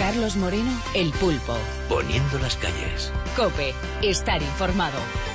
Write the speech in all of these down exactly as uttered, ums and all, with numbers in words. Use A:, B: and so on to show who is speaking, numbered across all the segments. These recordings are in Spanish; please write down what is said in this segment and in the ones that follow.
A: Carlos Moreno, El Pulpo.
B: Poniendo las calles.
A: COPE, estar informado.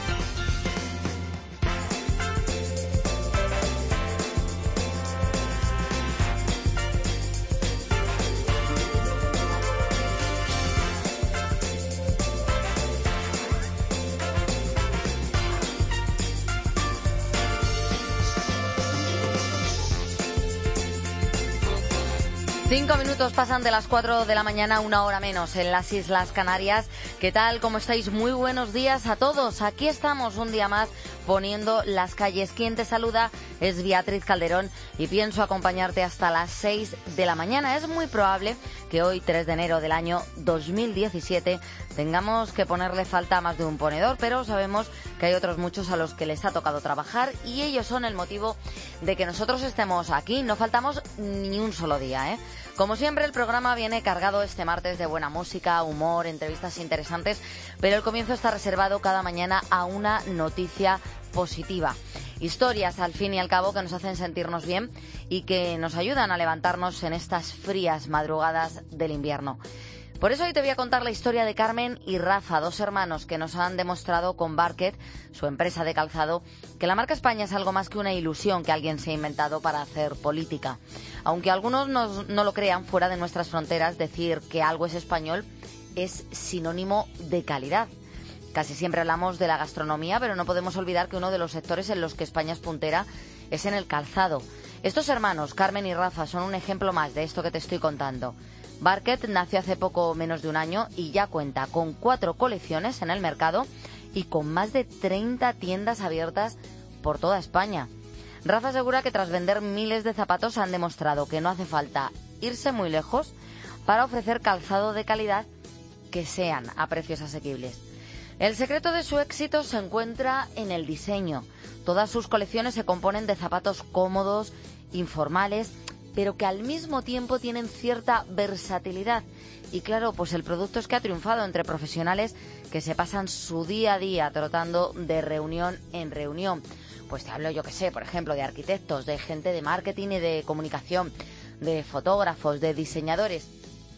C: Cinco minutos pasan de las cuatro de la mañana, una hora menos en las Islas Canarias. ¿Qué tal? ¿Cómo estáis? Muy buenos días a todos. Aquí estamos un día más poniendo las calles. Quien te saluda es Beatriz Calderón y pienso acompañarte hasta las seis de la mañana. Es muy probable que hoy, tres de enero del año dos mil diecisiete, tengamos que ponerle falta a más de un ponedor, pero sabemos que hay otros muchos a los que les ha tocado trabajar y ellos son el motivo de que nosotros estemos aquí. No faltamos ni un solo día, ¿eh? Como siempre, el programa viene cargado este martes de buena música, humor, entrevistas interesantes, pero el comienzo está reservado cada mañana a una noticia positiva. Historias, al fin y al cabo, que nos hacen sentirnos bien y que nos ayudan a levantarnos en estas frías madrugadas del invierno. Por eso hoy te voy a contar la historia de Carmen y Rafa, dos hermanos que nos han demostrado con Barket, su empresa de calzado, que la marca España es algo más que una ilusión que alguien se ha inventado para hacer política. Aunque algunos nos, no lo crean, fuera de nuestras fronteras, decir que algo es español es sinónimo de calidad. Casi siempre hablamos de la gastronomía, pero no podemos olvidar que uno de los sectores en los que España es puntera es en el calzado. Estos hermanos, Carmen y Rafa, son un ejemplo más de esto que te estoy contando. Barket nació hace poco menos de un año y ya cuenta con cuatro colecciones en el mercado y con más de treinta tiendas abiertas por toda España. Rafa asegura que tras vender miles de zapatos han demostrado que no hace falta irse muy lejos para ofrecer calzado de calidad que sean a precios asequibles. El secreto de su éxito se encuentra en el diseño. Todas sus colecciones se componen de zapatos cómodos, informales, pero que al mismo tiempo tienen cierta versatilidad. Y claro, pues el producto es que ha triunfado entre profesionales que se pasan su día a día trotando de reunión en reunión. Pues te hablo, yo que sé, por ejemplo, de arquitectos, de gente de marketing y de comunicación, de fotógrafos, de diseñadores.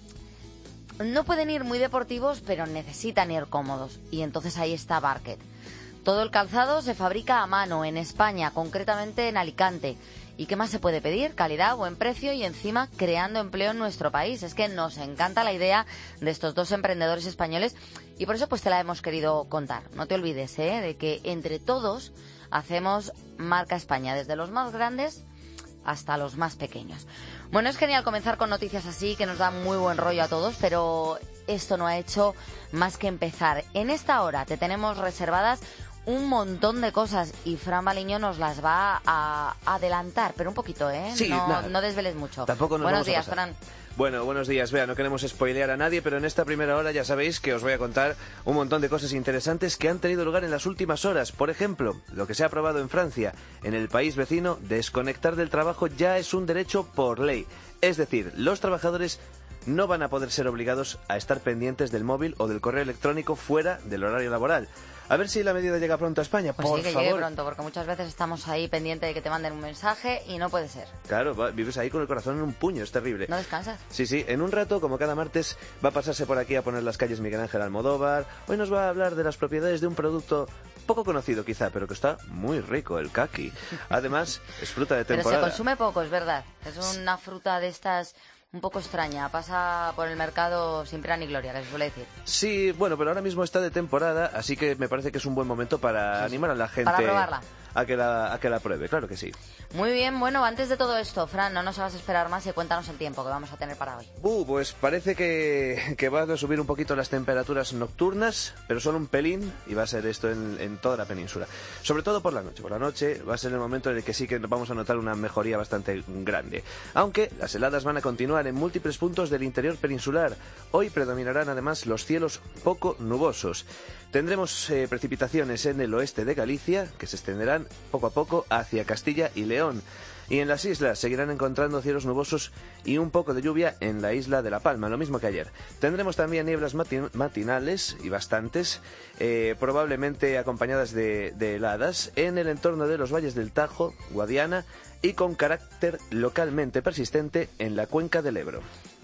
C: No pueden ir muy deportivos, pero necesitan ir cómodos. Y entonces ahí está Barket. Todo el calzado se fabrica a mano en España, concretamente en Alicante. ¿Y qué más se puede pedir? Calidad, buen precio y encima creando empleo en nuestro país. Es que nos encanta la idea de estos dos emprendedores españoles y por eso pues te la hemos querido contar. No te olvides, ¿eh?, de que entre todos hacemos marca España, desde los más grandes hasta los más pequeños. Bueno, es genial comenzar con noticias así, que nos dan muy buen rollo a todos, pero esto no ha hecho más que empezar. En esta hora te tenemos reservadas un montón de cosas y Fran Baliño nos las va a adelantar, pero un poquito, ¿eh?
D: Sí,
C: no,
D: nada.
C: no desveles mucho.
D: Tampoco nos
C: Buenos
D: vamos a
C: días,
D: pasar.
C: Fran.
D: Bueno, buenos días. Vea, no queremos spoilear a nadie, pero en esta primera hora ya sabéis que os voy a contar un montón de cosas interesantes que han tenido lugar en las últimas horas. Por ejemplo, lo que se ha aprobado en Francia. En el país vecino, desconectar del trabajo ya es un derecho por ley. Es decir, los trabajadores no van a poder ser obligados a estar pendientes del móvil o del correo electrónico fuera del horario laboral. A ver si la medida llega pronto a España,
C: Pues
D: por
C: sí, que
D: favor.
C: llegue pronto, porque muchas veces estamos ahí pendientes de que te manden un mensaje y no puede ser.
D: Claro, va, vives ahí con el corazón en un puño, es terrible.
C: ¿No descansas?
D: Sí, sí, en un rato, como cada martes, va a pasarse por aquí a poner las calles Miguel Ángel Almodóvar. Hoy nos va a hablar de las propiedades de un producto poco conocido quizá, pero que está muy rico, el caqui. Además, es fruta de temporada.
C: Pero se consume poco, es verdad. Es una fruta de estas un poco extraña. Pasa por el mercado sin pena ni gloria, que se suele decir.
D: Sí, bueno, pero ahora mismo está de temporada, así que me parece que es un buen momento para animar a la gente
C: Para probarla.
D: a que la, a que la pruebe, claro que sí.
C: Muy bien, bueno, antes de todo esto, Fran, no nos hagas esperar más y cuéntanos el tiempo que vamos a tener para hoy.
D: Uh, pues parece que, que van a subir un poquito las temperaturas nocturnas, pero solo un pelín, y va a ser esto en, en toda la península. Sobre todo por la noche. Por la noche va a ser el momento en el que sí que vamos a notar una mejoría bastante grande. Aunque las heladas van a continuar en múltiples puntos del interior peninsular. Hoy predominarán además los cielos poco nubosos. Tendremos eh, precipitaciones en el oeste de Galicia, que se extenderán poco a poco hacia Castilla y León. Y en las islas seguirán encontrando cielos nubosos y un poco de lluvia en la isla de La Palma, lo mismo que ayer. Tendremos también nieblas matin- matinales y bastantes, eh, probablemente acompañadas de, de heladas, en el entorno de los valles del Tajo, Guadiana y con carácter localmente persistente en la cuenca del Ebro.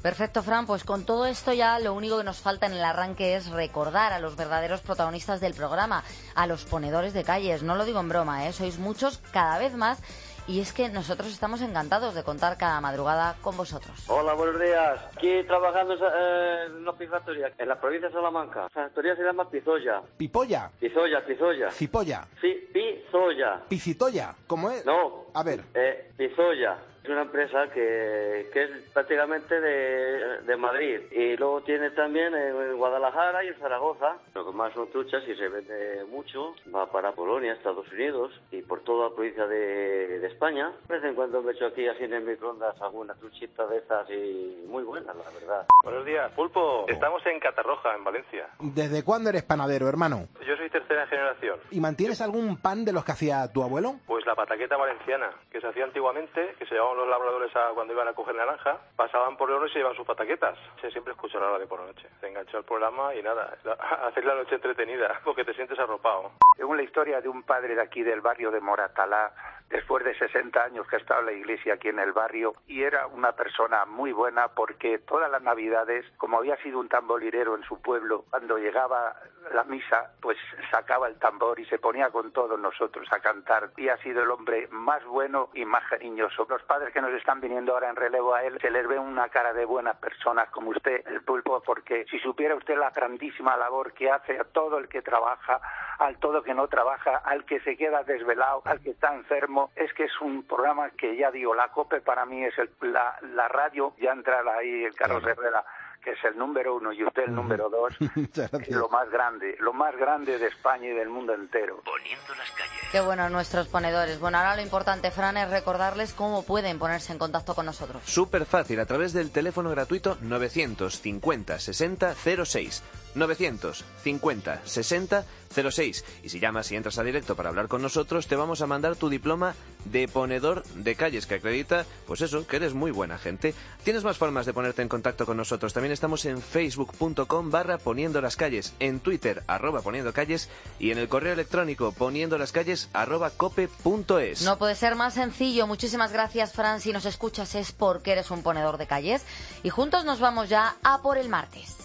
C: Perfecto, Fran, pues con todo esto ya lo único que nos falta en el arranque es recordar a los verdaderos protagonistas del programa, a los ponedores de calles. No lo digo en broma, ¿eh? Sois muchos, cada vez más, y es que nosotros estamos encantados de contar cada madrugada con vosotros.
E: Hola, buenos días. Aquí trabajando eh, en una pizzería, en la provincia de Salamanca. La factoría se llama Pizoya.
F: ¿Pipolla?
E: Pizoya, Pizoya.
F: ¿Cipolla?
E: Sí, Pizoya.
F: ¿Picitoya? ¿Cómo es?
E: No.
F: A ver.
E: Eh, Pizoya. Es una empresa que, que es prácticamente de, de Madrid y luego tiene también en Guadalajara y en Zaragoza. Lo que más son truchas y se vende mucho. Va para Polonia, Estados Unidos y por toda la provincia de, de España. De vez en cuando me echo aquí así en el microondas alguna truchita de estas y muy buena, la verdad.
G: Buenos días, Pulpo. Estamos en Catarroja, en Valencia.
F: ¿Desde cuándo eres panadero, hermano?
G: Yo soy tercera generación.
F: ¿Y mantienes algún pan de los que hacía tu abuelo?
G: Pues la pataqueta valenciana, que se hacía antiguamente, que se llevaban los labradores a cuando iban a coger naranja, pasaban por el horno y se llevaban sus pataquetas. Se siempre escucha la radio por la noche. Te engancha el programa y nada, hacer la noche entretenida, porque te sientes arropado.
H: Según la historia de un padre de aquí del barrio de Moratalá, después de sesenta años que ha estado en la iglesia aquí en el barrio, y era una persona muy buena porque todas las navidades, como había sido un tamborilero en su pueblo, cuando llegaba la misa, pues sacaba el tambor y se ponía con todos nosotros a cantar, y ha sido el hombre más bueno y más cariñoso. Los padres que nos están viniendo ahora en relevo a él, se les ve una cara de buenas personas como usted, el Pulpo, porque si supiera usted la grandísima labor que hace a todo el que trabaja, al todo que no trabaja, al que se queda desvelado, al que está enfermo, es que es un programa que ya digo, la COPE para mí es el, la, la radio, ya entra ahí el Carlos
F: Claro.
H: Herrera, que es el número uno y usted el número dos, es lo más grande, lo más grande de España y del mundo entero.
B: Poniendo las calles.
C: Qué bueno nuestros ponedores. Bueno, ahora lo importante, Fran, es recordarles cómo pueden ponerse en contacto con nosotros.
D: Súper fácil, a través del teléfono gratuito novecientos cincuenta sesenta cero seis. novecientos cincuenta sesenta cero seis. Y si llamas y entras a directo para hablar con nosotros, te vamos a mandar tu diploma de ponedor de calles, que acredita, pues eso, que eres muy buena gente. Tienes más formas de ponerte en contacto con nosotros. También estamos en facebook.com barra poniendo las calles, en Twitter, arroba poniendo calles, y en el correo electrónico poniendo las calles arroba cope punto es.
C: No puede ser más sencillo. Muchísimas gracias, Fran. Si nos escuchas es porque eres un ponedor de calles. Y juntos nos vamos ya a por el martes.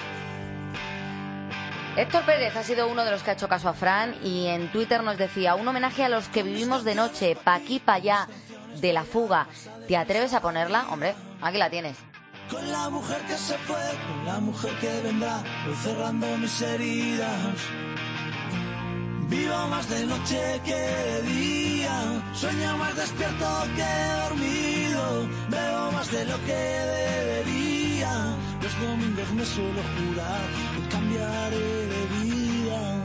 C: Héctor Pérez ha sido uno de los que ha hecho caso a Fran y en Twitter nos decía: un homenaje a los que vivimos de noche, pa' aquí, pa' allá, de La Fuga. ¿Te atreves a ponerla? Hombre, aquí la tienes.
I: Con la mujer que se fue, con la mujer que vendrá, voy cerrando mis heridas. Vivo más de noche que de día, sueño más despierto que dormido, bebo más de lo que debería. Los domingos me suelo jurar que cambiaré de vida.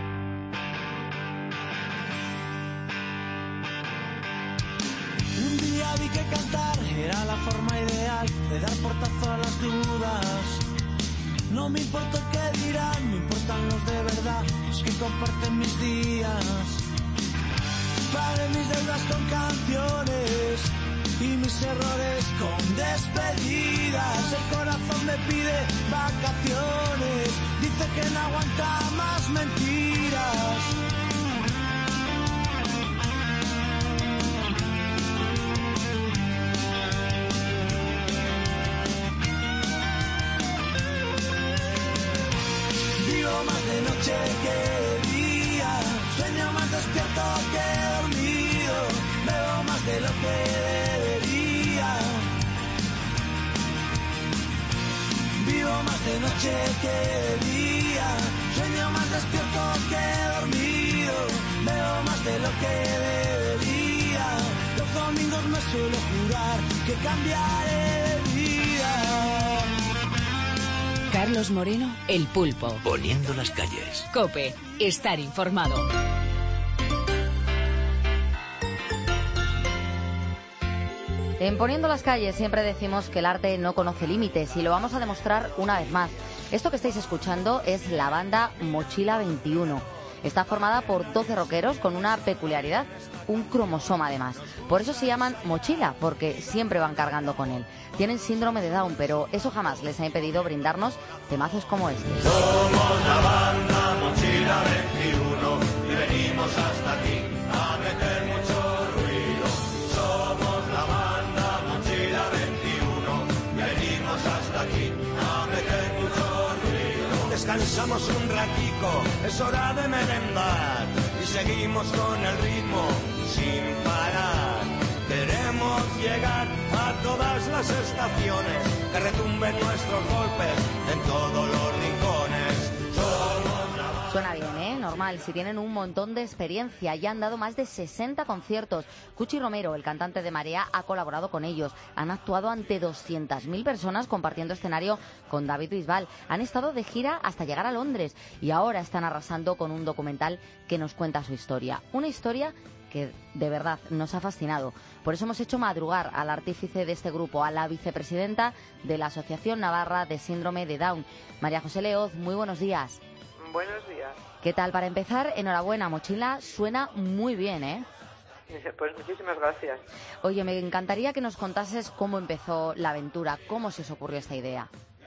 I: Un día vi que cantar era la forma ideal de dar portazo a las dudas. No me importa qué dirán, me importan los de verdad, los que comparten mis días. Pagué mis deudas con canciones y mis errores con despedidas. El corazón me pide vacaciones, dice que no aguanta más mentiras. Vivo más de noche que de día, sueño más despierto que dormido, bebo más de lo que debería. Vivo más de noche que de día, sueño más despierto que dormido, bebo más de lo que debería. Los domingos me suelo jurar que cambiaré de vida.
A: Carlos Moreno, El Pulpo.
B: Poniendo las calles.
A: COPE, estar informado.
C: En Poniendo las calles siempre decimos que el arte no conoce límites y lo vamos a demostrar una vez más. Esto que estáis escuchando es la banda Mochila veintiuno. Está formada por doce rockeros con una peculiaridad, un cromosoma además. Por eso se llaman Mochila, porque siempre van cargando con él. Tienen síndrome de Down, pero eso jamás les ha impedido brindarnos temazos como este.
I: Somos la banda Mochila veintiuno y venimos hasta aquí a meter mucho ruido. Somos la banda Mochila veintiuno y venimos descansamos un ratico, es hora de merendar y seguimos con el ritmo sin parar. Queremos llegar a todas las estaciones, que retumben nuestros golpes en todos los rincones. Somos la...
C: Suena bien, ¿eh? Normal, si tienen un montón de experiencia. Ya han dado más de sesenta conciertos. Cuchi Romero, el cantante de Marea, ha colaborado con ellos. Han actuado ante doscientas mil personas compartiendo escenario con David Bisbal. Han estado de gira hasta llegar a Londres y ahora están arrasando con un documental que nos cuenta su historia. Una historia que de verdad nos ha fascinado. Por eso hemos hecho madrugar al artífice de este grupo, a la vicepresidenta de la Asociación Navarra de Síndrome de Down, María José Leoz. Muy buenos días.
J: Buenos días.
C: ¿Qué tal? Para empezar, enhorabuena, Mochila suena muy bien, ¿eh?
J: Pues muchísimas gracias.
C: Oye, me encantaría que nos contases cómo empezó la aventura, cómo se os ocurrió esta idea.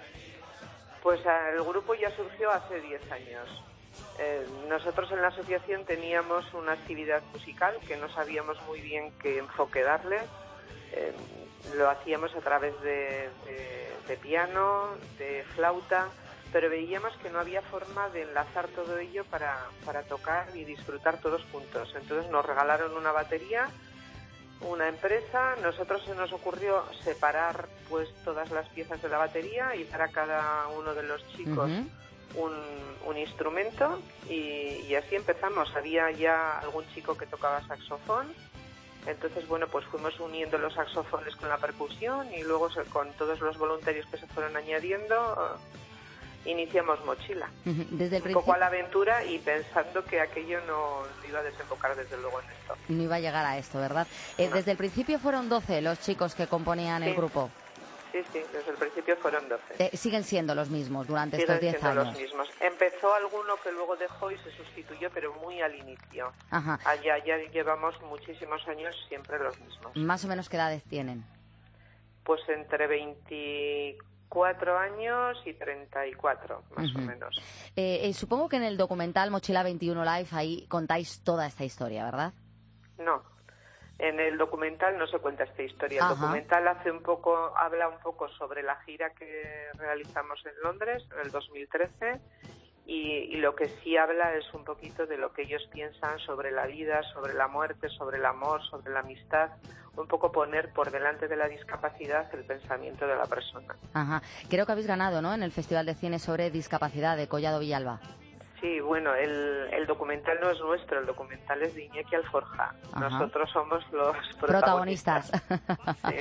J: Pues el grupo ya surgió hace diez años. Eh, nosotros en la asociación teníamos una actividad musical que no sabíamos muy bien qué enfoque darle. Eh, lo hacíamos a través de, de, de piano, de flauta, pero veíamos que no había forma de enlazar todo ello para, para tocar y disfrutar todos juntos. Entonces nos regalaron una batería, una empresa, nosotros se nos ocurrió separar pues todas las piezas de la batería y dar a cada uno de los chicos uh-huh. un, un instrumento y, y así empezamos. Había ya algún chico que tocaba saxofón, entonces bueno, pues fuimos uniendo los saxofones con la percusión y luego con todos los voluntarios que se fueron añadiendo iniciamos Mochila,
C: desde el
J: un poco a la aventura y pensando que aquello no iba a desembocar desde luego en esto.
C: No iba a llegar a esto, ¿verdad? Eh,
J: no.
C: Desde el principio fueron doce los chicos que componían
J: sí.
C: el grupo.
J: Sí, sí, desde el principio fueron doce.
C: Eh, siguen siendo los mismos durante
J: siguen
C: estos diez
J: siendo
C: años.
J: los mismos. Empezó alguno que luego dejó y se sustituyó, pero muy al inicio.
C: Ajá.
J: Allá ya llevamos muchísimos años siempre los mismos.
C: ¿Más o menos qué edades tienen?
J: Pues entre veinticuatro años y treinta y cuatro, más uh-huh. o menos.
C: Eh, eh, supongo que en el documental Mochila veintiuno Live ahí contáis toda esta historia, ¿verdad?
J: No, en el documental no se cuenta esta historia.
C: Ajá.
J: El documental hace un poco, habla un poco sobre la gira que realizamos en Londres en el dos mil trece y, y lo que sí habla es un poquito de lo que ellos piensan sobre la vida, sobre la muerte, sobre el amor, sobre la amistad. Un poco poner por delante de la discapacidad el pensamiento de la persona.
C: Ajá. Creo que habéis ganado, ¿no?, en el Festival de Cine sobre Discapacidad de Collado Villalba.
J: Sí, bueno, el, el documental no es nuestro, el documental es de Iñaki Alforja. Ajá. Nosotros somos los protagonistas.
C: protagonistas. Sí.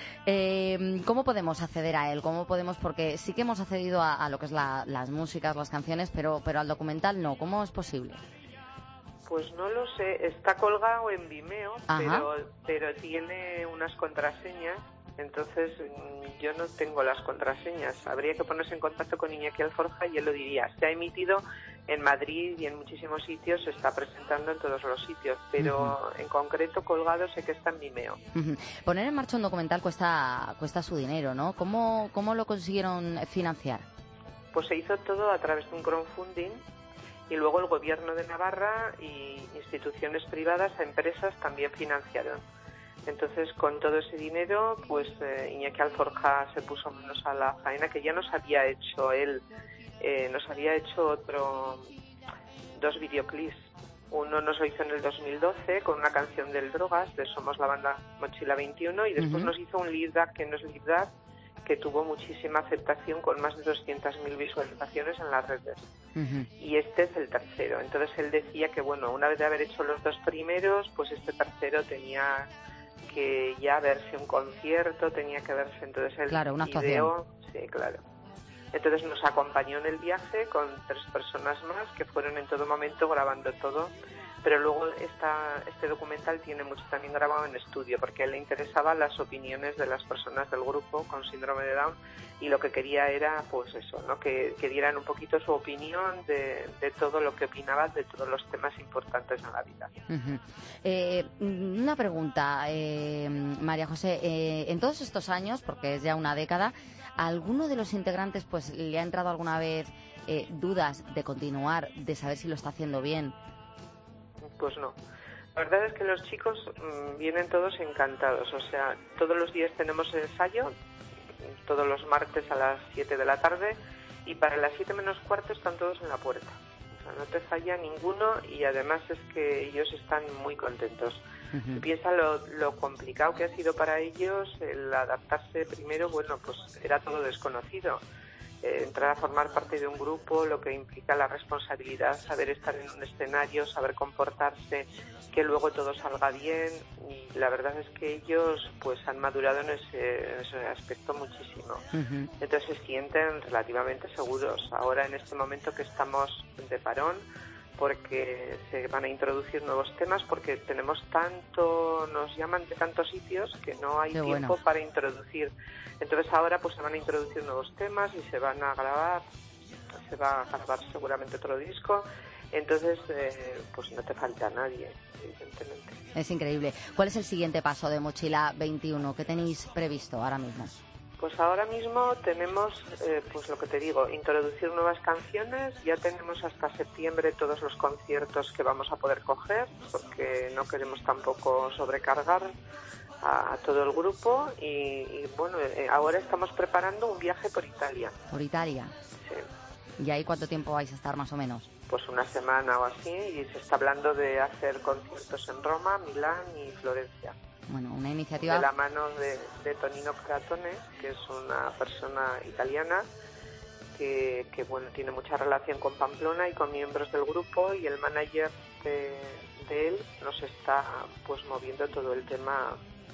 C: Eh, ¿Cómo podemos acceder a él? ¿Cómo podemos? Porque sí que hemos accedido a, a lo que es la, las músicas, las canciones, pero, pero al documental no. ¿Cómo es posible?
J: Pues no lo sé, está colgado en Vimeo, pero, pero tiene unas contraseñas, entonces yo no tengo las contraseñas. Habría que ponerse en contacto con Iñaki Alforja y él lo diría. Se ha emitido en Madrid y en muchísimos sitios, se está presentando en todos los sitios, pero uh-huh. en concreto colgado sé que está en Vimeo.
C: Uh-huh. Poner en marcha un documental cuesta, cuesta su dinero, ¿no? ¿Cómo, cómo lo consiguieron financiar?
J: Pues se hizo todo a través de un crowdfunding. Y luego el Gobierno de Navarra y instituciones privadas, empresas también financiaron. Entonces, con todo ese dinero, pues eh, Iñaki Alforja se puso menos a la faena, que ya nos había hecho él, eh, nos había hecho otro, dos videoclips. Uno nos lo hizo en el dos mil doce con una canción del Drogas, de Somos la banda Mochila veintiuno, y después uh-huh. nos hizo un Live That, que no es Live That, que tuvo muchísima aceptación con más de doscientas mil visualizaciones en las redes. Uh-huh. Y este es el tercero. Entonces él decía que, bueno, una vez de haber hecho los dos primeros, pues este tercero tenía que ya verse un concierto, tenía que verse entonces el
C: claro, una
J: video.
C: Actuación.
J: Sí, claro. Entonces nos acompañó en el viaje con tres personas más que fueron en todo momento grabando todo. Pero luego esta, este documental tiene mucho también grabado en estudio, porque a él le interesaban las opiniones de las personas del grupo con síndrome de Down y lo que quería era, pues eso, ¿no? que, que dieran un poquito su opinión de, de todo lo que opinaban de todos los temas importantes en la vida.
C: Uh-huh. Eh, una pregunta, eh, María José, eh, en todos estos años, porque es ya una década, ¿a alguno de los integrantes pues le ha entrado alguna vez eh, dudas de continuar, de saber si lo está haciendo bien?
J: Pues no. La verdad es que los chicos mmm, vienen todos encantados. O sea, todos los días tenemos ensayo, todos los martes a las siete de la tarde, y para las siete menos cuarto están todos en la puerta. O sea, no te falla ninguno y además es que ellos están muy contentos. Uh-huh. Piensa lo, lo complicado que ha sido para ellos el adaptarse primero, bueno, pues era todo desconocido. Eh, entrar a formar parte de un grupo, lo que implica la responsabilidad, saber estar en un escenario, saber comportarse, que luego todo salga bien. Y la verdad es que ellos pues han madurado en ese, en ese aspecto muchísimo. Uh-huh. Entonces se sienten relativamente seguros. Ahora en este momento que estamos de parón, porque se van a introducir nuevos temas, porque tenemos tanto, nos llaman de tantos sitios que no hay Qué tiempo bueno. para introducir. Entonces ahora pues se van a introducir nuevos temas y se van a grabar, se va a grabar seguramente otro disco. Entonces eh, pues no te falta nadie, evidentemente.
C: Es increíble. ¿Cuál es el siguiente paso de Mochila veintiuno? ¿Qué tenéis previsto ahora mismo?
J: Pues ahora mismo tenemos, eh, pues lo que te digo, introducir nuevas canciones. Ya tenemos hasta septiembre todos los conciertos que vamos a poder coger, porque no queremos tampoco sobrecargar a, a todo el grupo. Y, y bueno, eh, ahora estamos preparando un viaje por Italia.
C: ¿Por Italia?
J: Sí.
C: ¿Y ahí cuánto tiempo vais a estar más o menos?
J: Pues una semana o así, y se está hablando de hacer conciertos en Roma, Milán y Florencia.
C: Bueno, una iniciativa...
J: De la mano de, de Tonino Cratone, que es una persona italiana que, que bueno, tiene mucha relación con Pamplona y con miembros del grupo, y el manager de, de él nos está pues moviendo todo el tema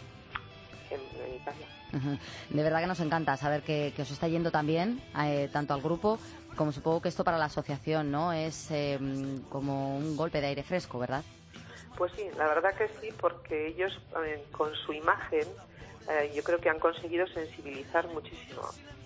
J: en, en Italia.
C: Uh-huh. De verdad que nos encanta saber que, que os está yendo tan bien, eh, tanto al grupo como supongo que esto para la asociación, ¿no? Es eh, como un golpe de aire fresco, ¿verdad?
J: Pues sí, la verdad que sí, porque ellos eh, con su imagen eh, yo creo que han conseguido sensibilizar muchísimo,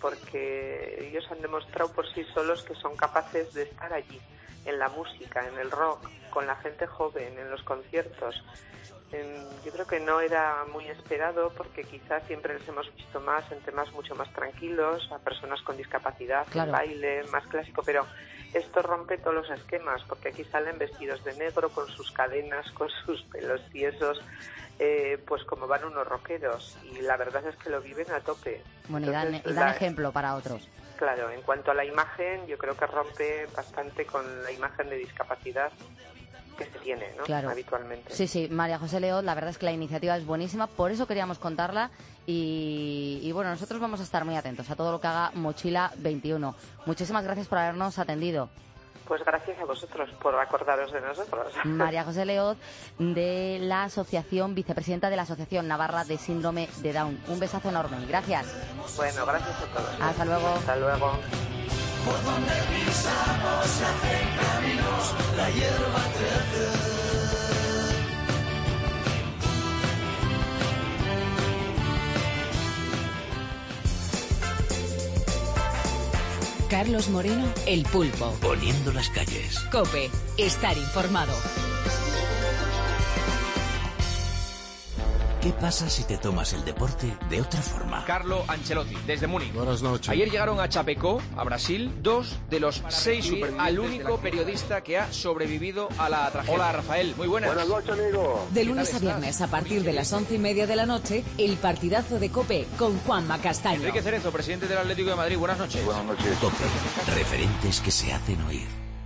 J: porque ellos han demostrado por sí solos que son capaces de estar allí, en la música, en el rock, con la gente joven, en los conciertos. Eh, yo creo que no era muy esperado, porque quizás siempre les hemos visto más en temas mucho más tranquilos, a personas con discapacidad, claro. En baile, más clásico, pero esto rompe todos los esquemas, porque aquí salen vestidos de negro, con sus cadenas, con sus pelos tiesos, eh, pues como van unos rockeros, y la verdad es que lo viven a tope.
C: Bueno, Entonces, y dan, y dan la, ejemplo para otros.
J: Claro, en cuanto a la imagen, yo creo que rompe bastante con la imagen de discapacidad que se tiene, ¿no?
C: Claro.
J: Habitualmente.
C: Sí, sí, María José León, la verdad es que la iniciativa es buenísima, por eso queríamos contarla y, y bueno, nosotros vamos a estar muy atentos a todo lo que haga Mochila veintiuno. Muchísimas gracias por habernos atendido.
J: Pues gracias a vosotros por acordaros de nosotros.
C: María José León, de la asociación, vicepresidenta de la Asociación Navarra de Síndrome de Down. Un besazo enorme. Gracias.
J: Bueno, gracias a todos.
C: Hasta luego.
J: Hasta luego.
I: Por donde pisamos se hacen caminos, la hierba crece.
A: Carlos Moreno, El Pulpo.
B: Poniendo las calles.
A: COPE, estar informado.
B: ¿Qué pasa si te tomas el deporte de otra forma?
K: Carlo Ancelotti, desde Múnich.
L: Buenas noches.
K: Ayer llegaron a Chapecó, a Brasil, dos de los seis supervivientes al único periodista que ha sobrevivido a la tragedia. Hola, Rafael, muy buenas.
M: Buenas noches, amigo.
A: De lunes a viernes, a partir de las once y media de la noche, el partidazo de COPE con Juanma Castaño.
K: Enrique Cerezo, presidente del Atlético de Madrid, buenas noches.
M: Buenas noches.
B: COPE, referentes que se hacen oír.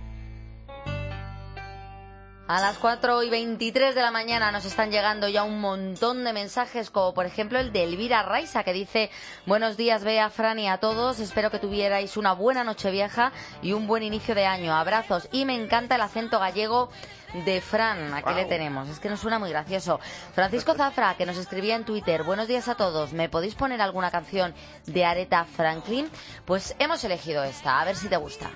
C: A las cuatro y veintitrés de la mañana nos están llegando ya un montón de mensajes, como por ejemplo el de Elvira Raiza, que dice: buenos días, Bea, Fran y a todos, espero que tuvierais una buena Nochevieja y un buen inicio de año, abrazos, y me encanta el acento gallego de Fran, aquí wow. Le tenemos, es que nos suena muy gracioso. Francisco Zafra, que nos escribía en Twitter: buenos días a todos, ¿me podéis poner alguna canción de Aretha Franklin? Pues hemos elegido esta, a ver si te gusta.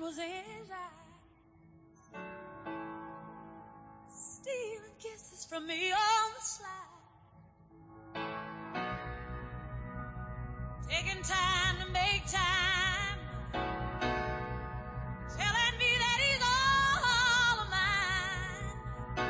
I: his eyes, stealing kisses from me on the slide, taking time to make time, telling me that he's all of mine,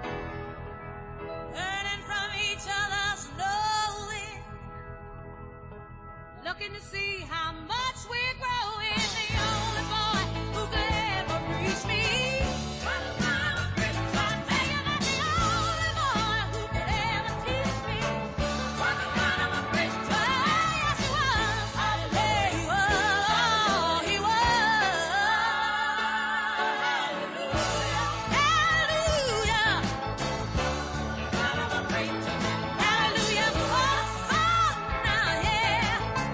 I: learning from each other's knowing, looking to see how much we're growing. The only boy who could ever reach me was the son of a Christmas. I'm thinking that the only boy who could ever teach me was the son of a Christmas. Yes, he was. Hallelujah, he was. He was. Hallelujah, hallelujah. Son of a Christmas. Hallelujah. Oh, oh, now, yeah.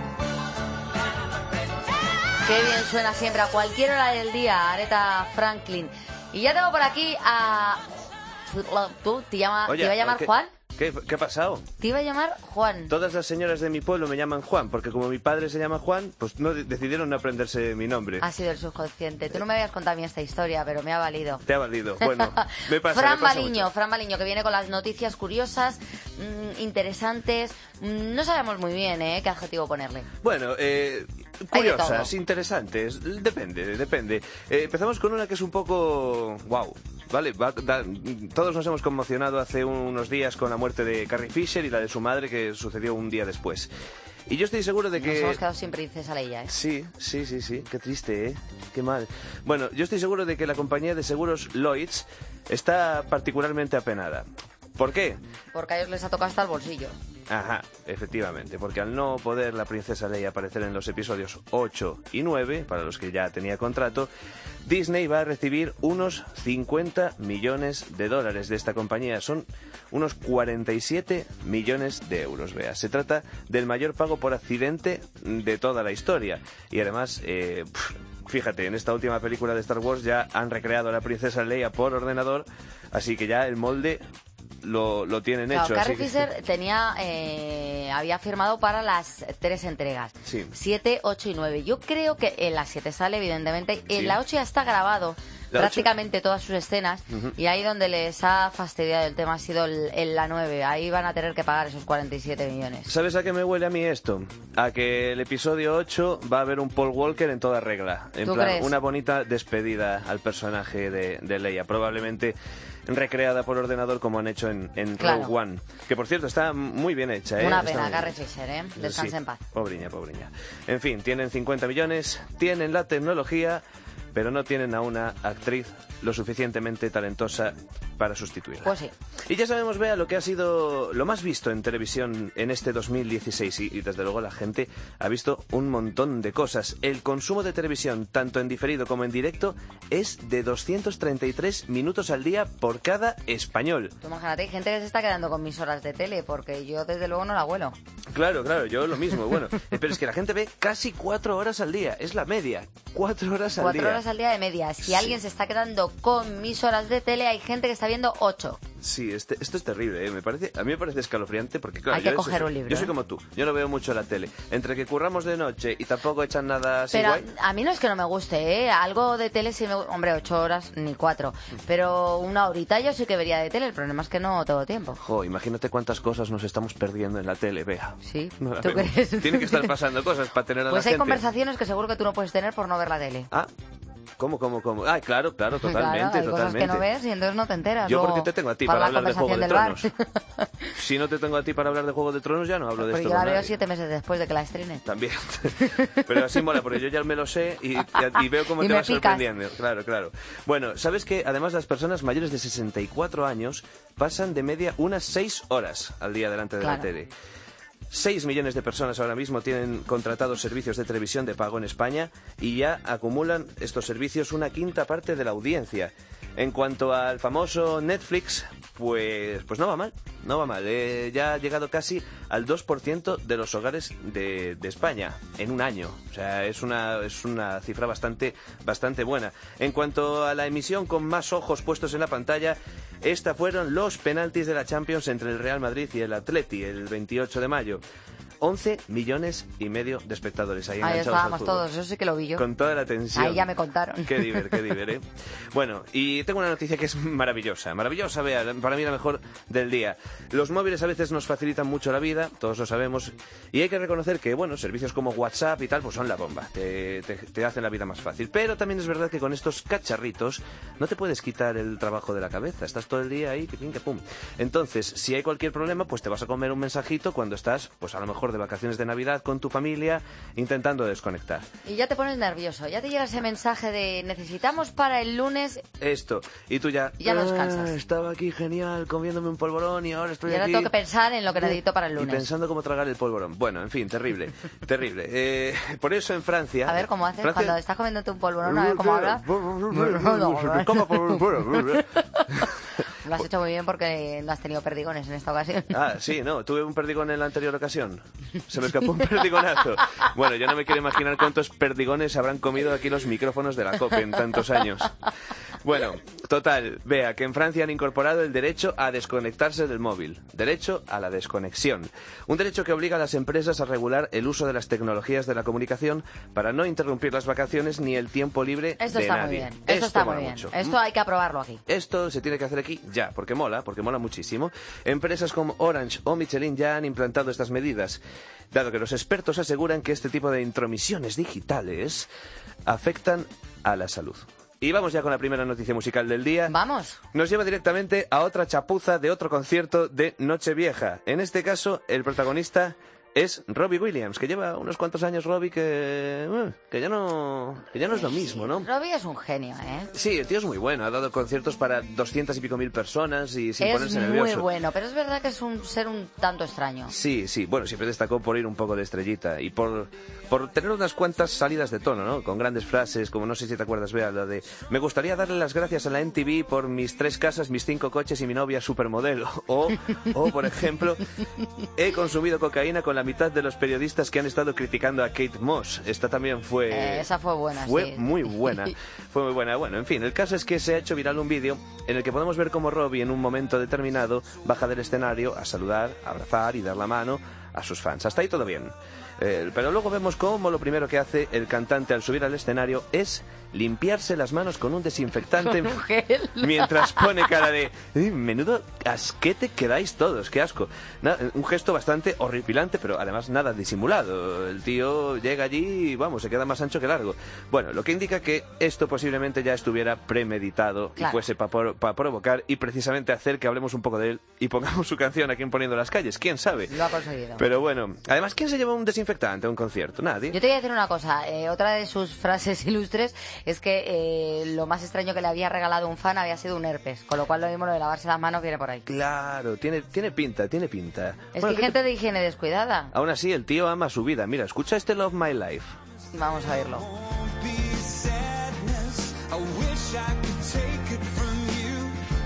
C: Qué bien suena siempre a cualquier hora del día, Aretha Franklin. Y ya tengo por aquí a... ¿Tú te, llama...
D: Oye,
C: ¿te iba a llamar
D: ¿qué,
C: Juan?
D: ¿qué, ¿Qué ha pasado?
C: Te iba a llamar Juan.
D: Todas las señoras de mi pueblo me llaman Juan, porque como mi padre se llama Juan, pues no decidieron no aprenderse mi nombre.
C: Ha sido el subconsciente. Tú no me habías contado a mí esta historia, pero me ha valido.
D: Te ha valido. Bueno, me pasa,
C: Fran
D: me pasa
C: Baliño,
D: mucho.
C: Fran Baliño, que viene con las noticias curiosas, mmm, interesantes. Mm, no sabemos muy bien, ¿eh? ¿Qué adjetivo ponerle?
D: Bueno, eh, curiosas, interesantes, depende, depende. Eh, empezamos con una que es un poco... wow, ¿vale? Va, da, todos nos hemos conmocionado hace unos días con la muerte de Carrie Fisher y la de su madre, que sucedió un día después. Y yo estoy seguro de que...
C: Nos hemos quedado sin princesa Leia, ¿eh?
D: Sí, sí, sí, sí. Qué triste, ¿eh? Qué mal. Bueno, yo estoy seguro de que la compañía de seguros Lloyds está particularmente apenada. ¿Por qué?
C: Porque a ellos les ha tocado hasta el bolsillo.
D: Ajá, efectivamente, porque al no poder la princesa Leia aparecer en los episodios ocho y nueve, para los que ya tenía contrato, Disney va a recibir unos cincuenta millones de dólares de esta compañía. Son unos cuarenta y siete millones de euros, vea. Se trata del mayor pago por accidente de toda la historia. Y además, eh, fíjate, en esta última película de Star Wars ya han recreado a la princesa Leia por ordenador, así que ya el molde... Lo, lo tienen
C: claro,
D: hecho.
C: Carrie
D: así que...
C: Fisher tenía, eh, había firmado para las tres entregas,
D: sí.
C: siete, ocho y nueve. Yo creo que en la siete sale, evidentemente. En
D: sí.
C: la ocho ya está grabado ¿La prácticamente ocho? Todas sus escenas. Uh-huh. Y ahí donde les ha fastidiado el tema ha sido el, en la nueve. Ahí van a tener que pagar esos cuarenta y siete millones.
D: ¿Sabes a qué me huele a mí esto? A que el episodio ocho va a haber un Paul Walker en toda regla. En
C: ¿Tú
D: plan,
C: crees?
D: Una bonita despedida al personaje de, de Leia. Probablemente recreada por ordenador como han hecho en, en
C: claro.
D: Rogue One. Que por cierto está muy bien hecha, ¿eh?
C: Una
D: Está
C: pena, Carrie Fisher, ¿eh? Descansa
D: sí.
C: en paz.
D: Pobriña, pobriña. En fin, tienen cincuenta millones, tienen la tecnología, pero no tienen a una actriz lo suficientemente talentosa para sustituirla.
C: Pues sí.
D: Y ya sabemos, Bea, lo que ha sido lo más visto en televisión en este dos mil dieciséis y, y desde luego la gente ha visto un montón de cosas. El consumo de televisión, tanto en diferido como en directo, es de doscientos treinta y tres minutos al día por cada español.
C: Tú imagínate, hay gente que se está quedando con mis horas de tele, porque yo desde luego no la vuelo.
D: Claro, claro, yo lo mismo, bueno. Pero es que la gente ve casi cuatro horas al día, es la media. Cuatro horas al
C: cuatro
D: día.
C: horas al día de media. Si
D: sí.
C: alguien se está quedando con mis horas de tele, hay gente que está viendo ocho.
D: Sí, este, esto es terrible, ¿eh? Me parece, a mí me parece escalofriante porque, claro,
C: hay que
D: yo,
C: coger
D: soy,
C: un libro.
D: Yo soy
C: ¿eh?
D: como tú, yo no veo mucho la tele. Entre que curramos de noche y tampoco echan nada así
C: Pero
D: guay.
C: a mí no es que no me guste, ¿eh? Algo de tele sí me... Hombre, ocho horas ni cuatro. Pero una horita yo sí que vería de tele. El problema es que no todo tiempo.
D: Jo, imagínate cuántas cosas nos estamos perdiendo en la tele, Bea.
C: Sí,
D: no la
C: ¿tú
D: vemos.
C: crees?
D: Tiene que estar pasando cosas para tener a
C: pues
D: la
C: hay
D: gente.
C: conversaciones que seguro que tú no puedes tener por no ver la tele.
D: Ah, ¿cómo, cómo, cómo? Ah, claro, claro, totalmente,
C: claro, hay
D: totalmente.
C: cosas que no ves y entonces no te enteras.
D: Yo
C: Luego,
D: porque te tengo a ti
C: para,
D: para hablar de Juego de Tronos.
C: Bar.
D: Si no te tengo a ti para hablar de Juego de Tronos, ya no hablo de
C: Pero
D: esto
C: yo la
D: con
C: veo
D: nadie.
C: siete meses después de que la estrene.
D: También. Pero así mola, porque yo ya me lo sé y, y veo cómo
C: Y
D: te
C: me
D: va
C: picas.
D: sorprendiendo. Claro, claro. Bueno, ¿sabes que además las personas mayores de sesenta y cuatro años pasan de media unas seis horas al día delante de
C: Claro.
D: la tele? seis millones de personas ahora mismo tienen contratados servicios de televisión de pago en España y ya acumulan estos servicios una quinta parte de la audiencia. En cuanto al famoso Netflix, pues, pues no va mal, no va mal. Eh, ya ha llegado casi al dos por ciento de los hogares de, de España en un año. O sea, es una, es una cifra bastante, bastante buena. En cuanto a la emisión con más ojos puestos en la pantalla, esta fueron los penaltis de la Champions entre el Real Madrid y el Atleti el veintiocho de mayo. once millones y medio de espectadores ahí,
C: ahí
D: enganchados al
C: estábamos
D: fútbol.
C: todos, eso sí que lo vi yo.
D: Con toda la tensión.
C: Ahí ya me contaron.
D: Qué diver, qué diver, ¿eh? Bueno, y tengo una noticia que es maravillosa, maravillosa, vea, para mí la mejor del día. Los móviles a veces nos facilitan mucho la vida, todos lo sabemos, y hay que reconocer que, bueno, servicios como WhatsApp y tal, pues son la bomba, te, te, te hacen la vida más fácil. Pero también es verdad que con estos cacharritos no te puedes quitar el trabajo de la cabeza, estás todo el día ahí, que pin, que pum. Entonces, si hay cualquier problema, pues te vas a comer un mensajito cuando estás, pues a lo mejor de vacaciones de Navidad con tu familia, intentando desconectar.
C: Y ya te pones nervioso, ya te llega ese mensaje de necesitamos para el lunes...
D: Esto, y tú ya...
C: Ya nos cansas.
D: Ah, estaba aquí genial, comiéndome un polvorón y ahora estoy
C: y ahora
D: aquí...
C: tengo que pensar en lo que necesito para el lunes.
D: Y pensando cómo tragar el polvorón. Bueno, en fin, terrible, terrible. Eh, por eso en Francia...
C: A ver, ¿cómo haces
D: Francia...
C: cuando estás comiéndote un polvorón? A ver cómo habla. Lo has hecho muy bien porque no has tenido perdigones en esta ocasión.
D: Ah, sí, no, tuve un perdigón en la anterior ocasión. Se me escapó un perdigonazo. Bueno, yo no me quiero imaginar cuántos perdigones habrán comido aquí los micrófonos de la COPE en tantos años. Bueno, total, vea que en Francia han incorporado el derecho a desconectarse del móvil. Derecho a la desconexión. Un derecho que obliga a las empresas a regular el uso de las tecnologías de la comunicación para no interrumpir las vacaciones ni el tiempo libre
C: Esto
D: de
C: está
D: nadie.
C: muy bien. Esto,
D: Esto
C: está
D: mola
C: muy bien.
D: mucho.
C: Esto hay que aprobarlo aquí.
D: Esto se tiene que hacer aquí ya, porque mola, porque mola muchísimo. Empresas como Orange o Michelin ya han implantado estas medidas, dado que los expertos aseguran que este tipo de intromisiones digitales afectan a la salud. Y vamos ya con la primera noticia musical del día.
C: Vamos.
D: Nos lleva directamente a otra chapuza de otro concierto de Nochevieja. En este caso, el protagonista es Robbie Williams, que lleva unos cuantos años Robbie que, uh, que ya no que ya no es lo mismo, ¿no?
C: Robbie es un genio, ¿eh?
D: Sí, el tío es muy bueno, ha dado conciertos para doscientas y pico mil personas y sin
C: es
D: ponerse nervioso.
C: Es muy bueno, pero es verdad que es un ser un tanto extraño.
D: Sí, sí, bueno, siempre destacó por ir un poco de estrellita y por, por tener unas cuantas salidas de tono, ¿no? Con grandes frases, como no sé si te acuerdas, Bea, la de me gustaría darle las gracias a la M T V por mis tres casas, mis cinco coches y mi novia supermodelo. O, o por ejemplo, he consumido cocaína con la mitad de los periodistas que han estado criticando a Kate Moss. Esta también fue...
C: Eh, esa fue buena,
D: Fue
C: sí.
D: muy buena. Fue muy buena. Bueno, en fin, el caso es que se ha hecho viral un vídeo en el que podemos ver cómo Robbie en un momento determinado baja del escenario a saludar, a abrazar y dar la mano a sus fans. Hasta ahí todo bien. Eh, pero luego vemos cómo lo primero que hace el cantante al subir al escenario es limpiarse las manos con un desinfectante
C: Con un gel.
D: mientras pone cara de "Eh, menudo asquete quedáis todos, qué asco". Na- un gesto bastante horripilante, pero además nada disimulado. El tío llega allí y vamos, se queda más ancho que largo. Bueno, lo que indica que esto posiblemente ya estuviera premeditado
C: Claro.
D: y fuese para provocar y precisamente hacer que hablemos un poco de él y pongamos su canción aquí en Poniendo las Calles, quién sabe.
C: Lo ha conseguido.
D: Pero bueno, además, ¿quién se lleva un desinfectante a un concierto? Nadie.
C: Yo te voy a decir una cosa, eh, otra de sus frases ilustres es que eh, lo más extraño que le había regalado un fan había sido un herpes, con lo cual lo mismo lo de lavarse las manos viene por ahí.
D: Claro, tiene, tiene pinta, tiene pinta.
C: Es
D: Bueno,
C: que
D: ¿qué
C: hay gente
D: te-
C: de higiene descuidada.
D: Aún así, el tío ama su vida. Mira, escucha este Love My Life.
C: Vamos a verlo.
I: Sadness, I wish I could take it from you,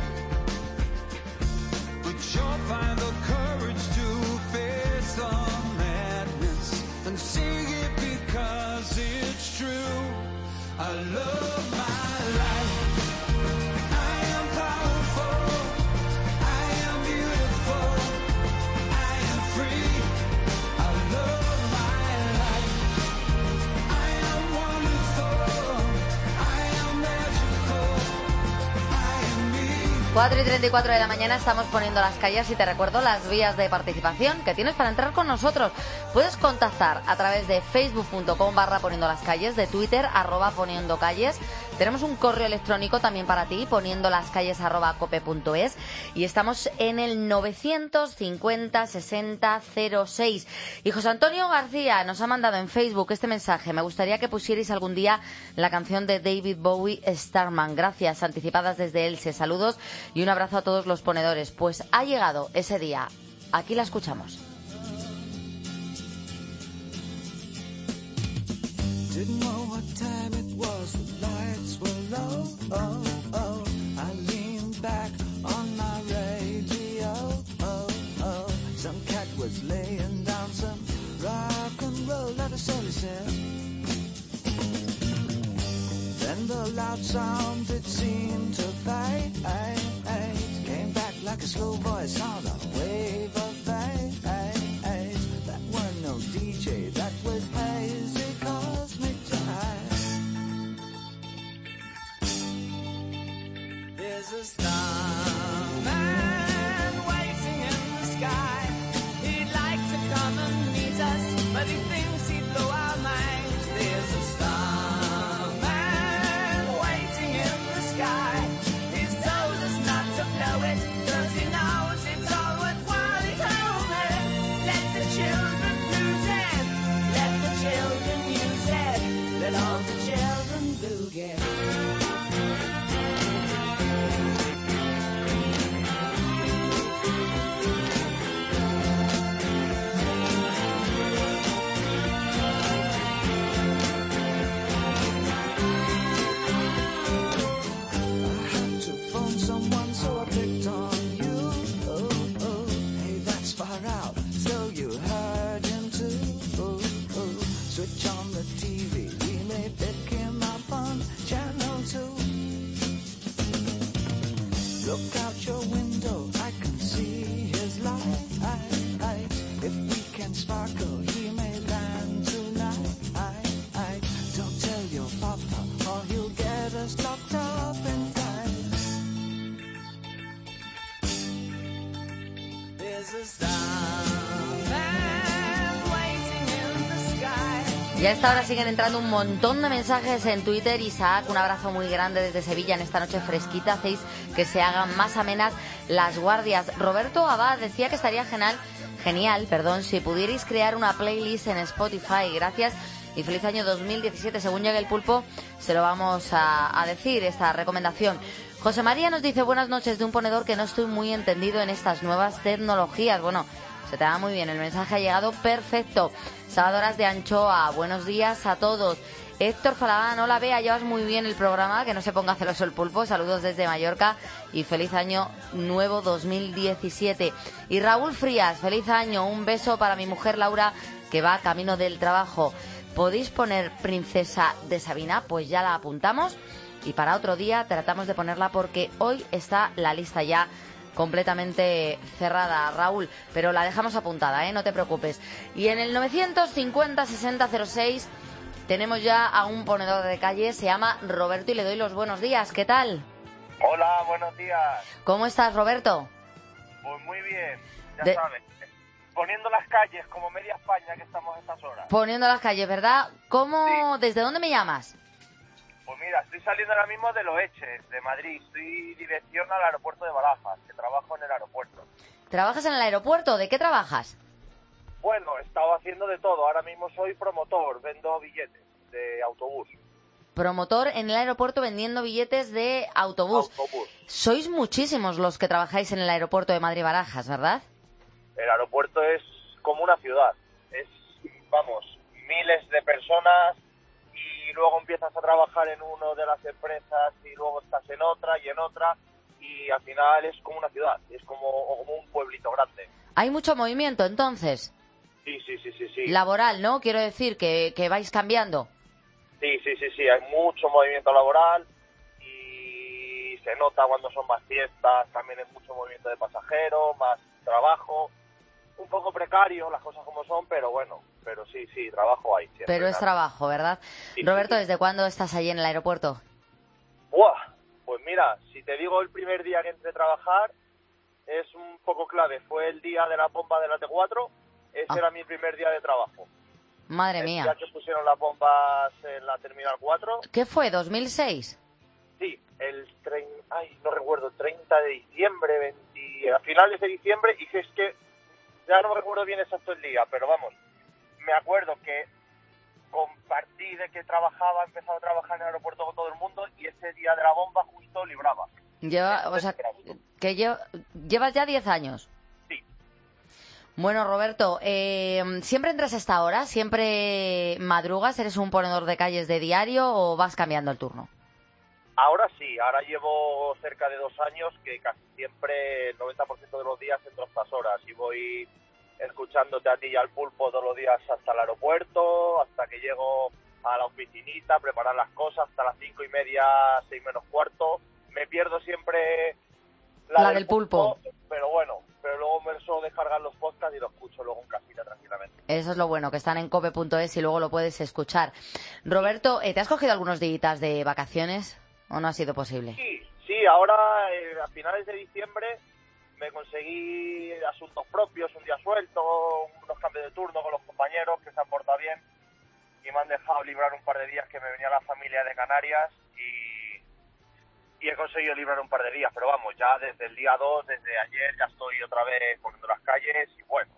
I: but you'll find the courage to face the madness and say it because it's true. I love my life. I am powerful. I am beautiful. I am free. I love my life. I am wonderful. I am magical. I am me.
C: cuatro y treinta y cuatro de la mañana estamos poniendo las calles y te recuerdo las vías de participación que tienes para entrar con nosotros. Puedes contactar a través de facebook punto com barra poniendo las calles, de Twitter arroba poniendo calles. Tenemos un correo electrónico también para ti, poniendo las calles arroba cope punto es, y estamos en el novecientos cincuenta sesenta cero seis. Y José Antonio García nos ha mandado en Facebook este mensaje: me gustaría que pusierais algún día la canción de David Bowie, Starman. Gracias anticipadas desde Elche, saludos y un abrazo a todos los ponedores. Pues ha llegado ese día, aquí la escuchamos.
I: Didn't know what time it was, the lights were low. Oh, oh. I leaned back on my radio. Oh, oh. Some cat was laying down some rock and roll that a silly said. Then the loud sound it seemed to fade. Came back like a slow voice on a wave of fade. That were no
C: Y a esta hora siguen entrando un montón de mensajes en Twitter. Isaac, un abrazo muy grande desde Sevilla en esta noche fresquita. Hacéis que se hagan más amenas las guardias. Roberto Abad decía que estaría genial, genial, perdón, si pudierais crear una playlist en Spotify. Gracias y feliz año dos mil diecisiete. Según llegue el pulpo, se lo vamos a, a decir, esta recomendación. José María nos dice, buenas noches, de un ponedor que no estoy muy entendido en estas nuevas tecnologías. Bueno, se te da muy bien, el mensaje ha llegado perfecto. Salvadoras de Anchoa, buenos días a todos. Héctor Falabán, hola Bea, llevas muy bien el programa, que no se ponga celoso el pulpo. Saludos desde Mallorca y feliz año nuevo dos mil diecisiete. Y Raúl Frías, feliz año, un beso para mi mujer Laura, que va camino del trabajo. ¿Podéis poner Princesa de Sabina? Pues ya la apuntamos y para otro día tratamos de ponerla porque hoy está la lista ya completamente cerrada, Raúl, pero la dejamos apuntada, ¿eh? No te preocupes. Y en el novecientos cincuenta sesenta cero seis tenemos ya a un ponedor de calle, se llama Roberto y le doy los buenos días. ¿Qué tal?
L: Hola, buenos días.
C: ¿Cómo estás, Roberto?
L: Pues muy bien, ya
C: de...
L: sabes, poniendo las calles como media España que estamos a estas horas.
C: Poniendo las calles, ¿verdad? ¿Cómo?
L: Sí.
C: ¿Desde dónde me llamas?
L: Pues mira, estoy saliendo ahora mismo de Loeches, de Madrid. Estoy dirección al aeropuerto de Barajas, que trabajo en el aeropuerto.
C: ¿Trabajas en el aeropuerto? ¿De qué trabajas?
L: Bueno, he estado haciendo de todo. Ahora mismo soy promotor, vendo billetes de autobús.
C: Promotor en el aeropuerto vendiendo billetes de autobús.
L: Autobús.
C: Sois muchísimos los que trabajáis en el aeropuerto de Madrid-Barajas, ¿verdad?
L: El aeropuerto es como una ciudad. Es, vamos, miles de personas... y luego empiezas a trabajar en una de las empresas y luego estás en otra y en otra y al final es como una ciudad, es como, como un pueblito grande.
C: ¿Hay mucho movimiento entonces?
L: Sí, sí, sí, sí, sí.
C: Laboral, ¿no? Quiero decir que, que vais cambiando.
L: Sí, sí, sí, sí, hay mucho movimiento laboral y se nota cuando son más fiestas, también hay mucho movimiento de pasajeros, más trabajo. Un poco precario, las cosas como son, pero bueno, pero sí, sí, trabajo hay siempre.
C: Pero es
L: claro.
C: trabajo, ¿verdad?
L: Sí,
C: Roberto,
L: sí, sí.
C: ¿desde cuándo estás allí en el aeropuerto?
L: ¡Buah! Pues mira, si te digo el primer día que entré a trabajar, es un poco clave. Fue el día de la bomba de la T cuatro, ese
C: Ah.
L: era mi primer día de trabajo.
C: Madre
L: el
C: mía.
L: día que pusieron las bombas en la Terminal cuatro.
C: ¿Qué fue, dos mil seis?
L: Sí, el trein... ay, no recuerdo, treinta de diciembre, veinte... a finales de diciembre, y es que ya no me recuerdo bien exacto el día, pero vamos, me acuerdo que compartí de que trabajaba, empezaba a trabajar en el aeropuerto con todo el mundo y ese día de la bomba justo libraba.
C: Lleva, o sea, que lleva, llevas ya diez años.
L: Sí.
C: Bueno, Roberto, eh, ¿siempre entras a esta hora? ¿Siempre madrugas? ¿Eres un ponedor de calles de diario o vas cambiando el turno?
L: Ahora sí, ahora llevo cerca de dos años que casi siempre, el noventa por ciento de los días entro a estas horas y voy escuchándote a ti y al pulpo todos los días hasta el aeropuerto, hasta que llego a la oficinita, preparar las cosas hasta las cinco y media, seis menos cuarto. Me pierdo siempre la,
C: la
L: del,
C: del pulpo.
L: pulpo, pero bueno, pero luego me suelo descargar los podcasts y los escucho luego en casita tranquilamente.
C: Eso es lo bueno, que están en cope punto es y luego lo puedes escuchar. Roberto, ¿te has cogido algunos días de vacaciones o no ha sido posible?
L: Sí, sí, ahora eh, a finales de diciembre me conseguí asuntos propios, un día suelto, unos cambios de turno con los compañeros que se han portado bien y me han dejado librar un par de días que me venía la familia de Canarias y, y he conseguido librar un par de días, pero vamos, ya desde el día dos, desde ayer ya estoy otra vez poniendo las calles y bueno.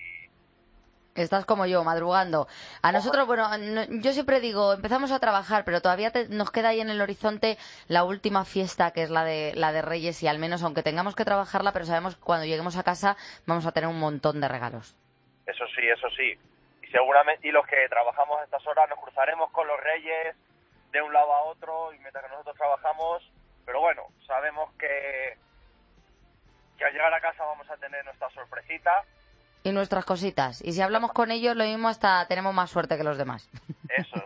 C: Estás como yo, madrugando. A nosotros, bueno, no, yo siempre digo, empezamos a trabajar, pero todavía te, nos queda ahí en el horizonte la última fiesta, que es la de la de Reyes, y al menos, aunque tengamos que trabajarla, pero sabemos que cuando lleguemos a casa vamos a tener un montón de regalos.
L: Eso sí, eso sí. Y seguramente, y los que trabajamos a estas horas nos cruzaremos con los Reyes de un lado a otro, y mientras que nosotros trabajamos, pero bueno, sabemos que, que al llegar a casa vamos a tener nuestra sorpresita.
C: Y nuestras cositas. Y si hablamos con ellos, lo mismo hasta tenemos más suerte que los demás.
L: Eso.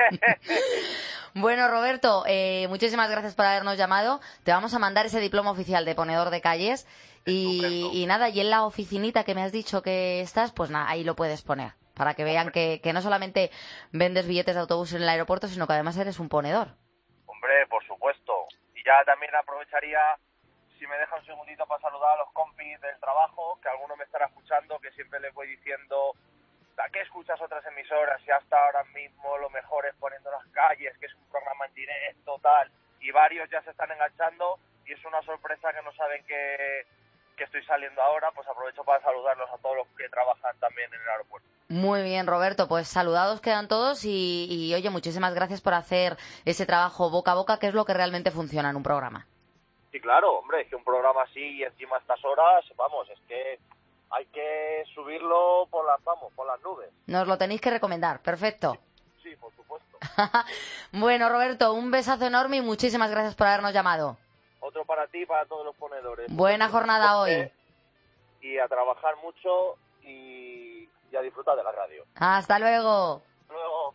C: Bueno, Roberto, eh, muchísimas gracias por habernos llamado. Te vamos a mandar ese diploma oficial de ponedor de calles. Y, y nada, y en la oficinita que me has dicho que estás, pues nada, ahí lo puedes poner. Para que vean que, que no solamente vendes billetes de autobús en el aeropuerto, sino que además eres un ponedor.
L: Hombre, por supuesto. Y ya también aprovecharía, si me deja un segundito para saludar a los compis del trabajo, que alguno me estará escuchando, que siempre les voy diciendo, ¿a qué escuchas otras emisoras? Y hasta ahora mismo lo mejor es Poniendo las Calles, que es un programa en directo, tal, y varios ya se están enganchando, y es una sorpresa que no saben que, que estoy saliendo ahora, pues aprovecho para saludarlos a todos los que trabajan también en el aeropuerto.
C: Muy bien, Roberto, pues saludados quedan todos y, y oye, muchísimas gracias por hacer ese trabajo boca a boca, que es lo que realmente funciona en un programa.
L: Sí, claro, hombre, es que un programa así y encima a estas horas, vamos, es que hay que subirlo por las, vamos, por las nubes.
C: Nos lo tenéis que recomendar, perfecto.
L: Sí, sí, por supuesto.
C: Bueno, Roberto, un besazo enorme y muchísimas gracias por habernos llamado.
L: Otro para ti y para todos los ponedores.
C: Buena jornada hoy.
L: Y a trabajar mucho y, y a disfrutar de la radio.
C: Hasta luego.
L: Hasta luego.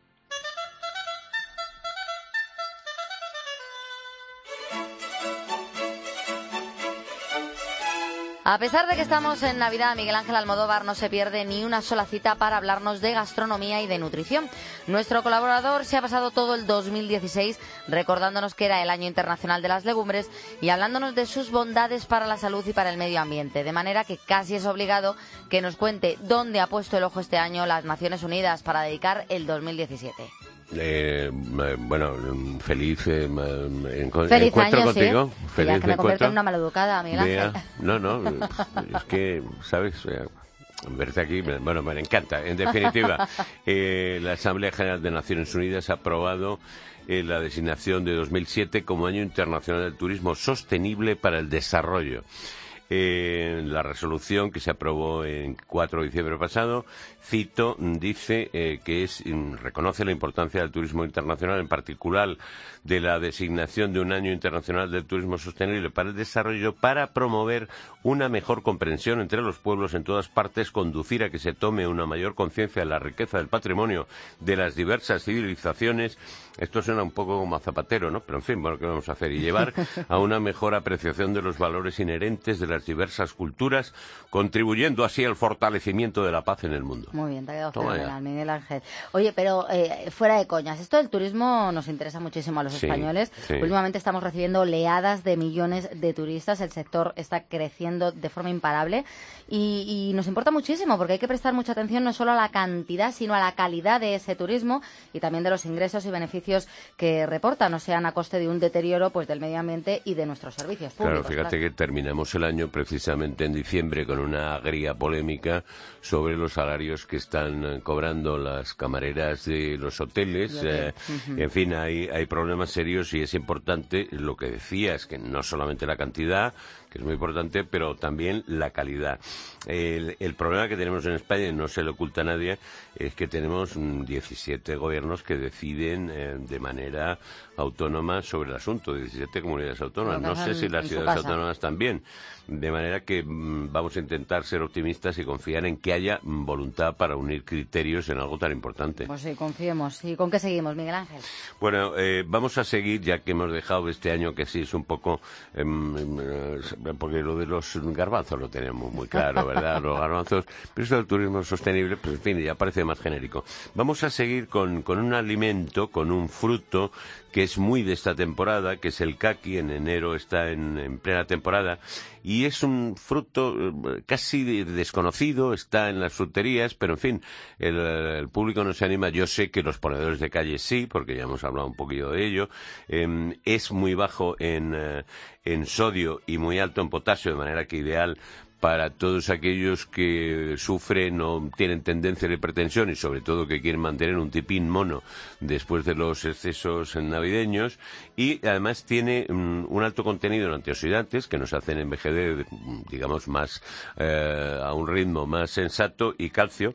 C: A pesar de que estamos en Navidad, Miguel Ángel Almodóvar no se pierde ni una sola cita para hablarnos de gastronomía y de nutrición. Nuestro colaborador se ha pasado todo el dos mil dieciséis recordándonos que era el Año Internacional de las Legumbres y hablándonos de sus bondades para la salud y para el medio ambiente, de manera que casi es obligado que nos cuente dónde ha puesto el ojo este año las Naciones Unidas para dedicar el dos mil diecisiete.
M: Eh, bueno, feliz eh, encu
C: feliz
M: encuentro
C: año,
M: contigo.
C: Sí.
M: Feliz
C: que me convierto en una maleducada, Miguel Ángel.
M: No, no, es que, ¿sabes? Verte aquí, bueno, me encanta. En definitiva, eh, la Asamblea General de Naciones Unidas ha aprobado eh, la designación de dos mil siete como Año Internacional del Turismo Sostenible para el Desarrollo. Eh, la resolución que se aprobó el cuatro de diciembre pasado, cito, dice eh, que es reconoce la importancia del turismo internacional, en particular de la designación de un Año Internacional del Turismo Sostenible para el Desarrollo, para promover una mejor comprensión entre los pueblos en todas partes, conducir a que se tome una mayor conciencia de la riqueza del patrimonio de las diversas civilizaciones. Esto suena un poco como a Zapatero, ¿no? Pero en fin, bueno, ¿qué vamos a hacer? Y llevar a una mejor apreciación de los valores inherentes de las diversas culturas, contribuyendo así al fortalecimiento de la paz en el mundo.
C: Muy bien, te ha quedado fenomenal, Miguel Ángel. Oye, pero eh, fuera de coñas, esto del turismo nos interesa muchísimo a los sí, españoles. Sí. Últimamente estamos recibiendo oleadas de millones de turistas, el sector está creciendo de forma imparable y, y nos importa muchísimo porque hay que prestar mucha atención no solo a la cantidad, sino a la calidad de ese turismo y también de los ingresos y beneficios que reportan, o sean a coste de un deterioro pues del medio ambiente y de nuestros servicios públicos.
M: Claro, fíjate claro. que terminamos el año precisamente en diciembre con una agria polémica sobre los salarios que están cobrando las camareras de los hoteles. Eh, uh-huh. En fin, hay, hay problemas serios y es importante lo que decías, que no solamente la cantidad, que es muy importante, pero también la calidad. El, el problema que tenemos en España, y no se le oculta a nadie, es que tenemos diecisiete gobiernos que deciden eh, de manera autónoma sobre el asunto, diecisiete comunidades autónomas. No sé si las ciudades autónomas también. De manera que mmm, vamos a intentar ser optimistas y confiar en que haya voluntad para unir criterios en algo tan importante.
C: Pues sí, confiemos. ¿Y con qué seguimos, Miguel Ángel?
M: Bueno, eh, vamos a seguir, ya que hemos dejado este año que sí es un poco... Eh, eh, porque lo de los garbanzos lo tenemos muy claro, ¿verdad? Los garbanzos, pero eso del turismo sostenible, pues en fin, ya parece más genérico. Vamos a seguir con, con un alimento, con un fruto que es muy de esta temporada, que es el caqui. En enero está en, en plena temporada y es un fruto casi desconocido, está en las fruterías, pero en fin, el, el público no se anima. Yo sé que los ponedores de calle sí, porque ya hemos hablado un poquillo de ello. Eh, es muy bajo en, eh, en sodio y muy alto en potasio, de manera que ideal para todos aquellos que sufren o tienen tendencia de hipertensión y sobre todo que quieren mantener un tipín mono después de los excesos navideños, y además tiene um, un alto contenido en antioxidantes que nos hacen envejecer, digamos, más eh, a un ritmo más sensato, y calcio,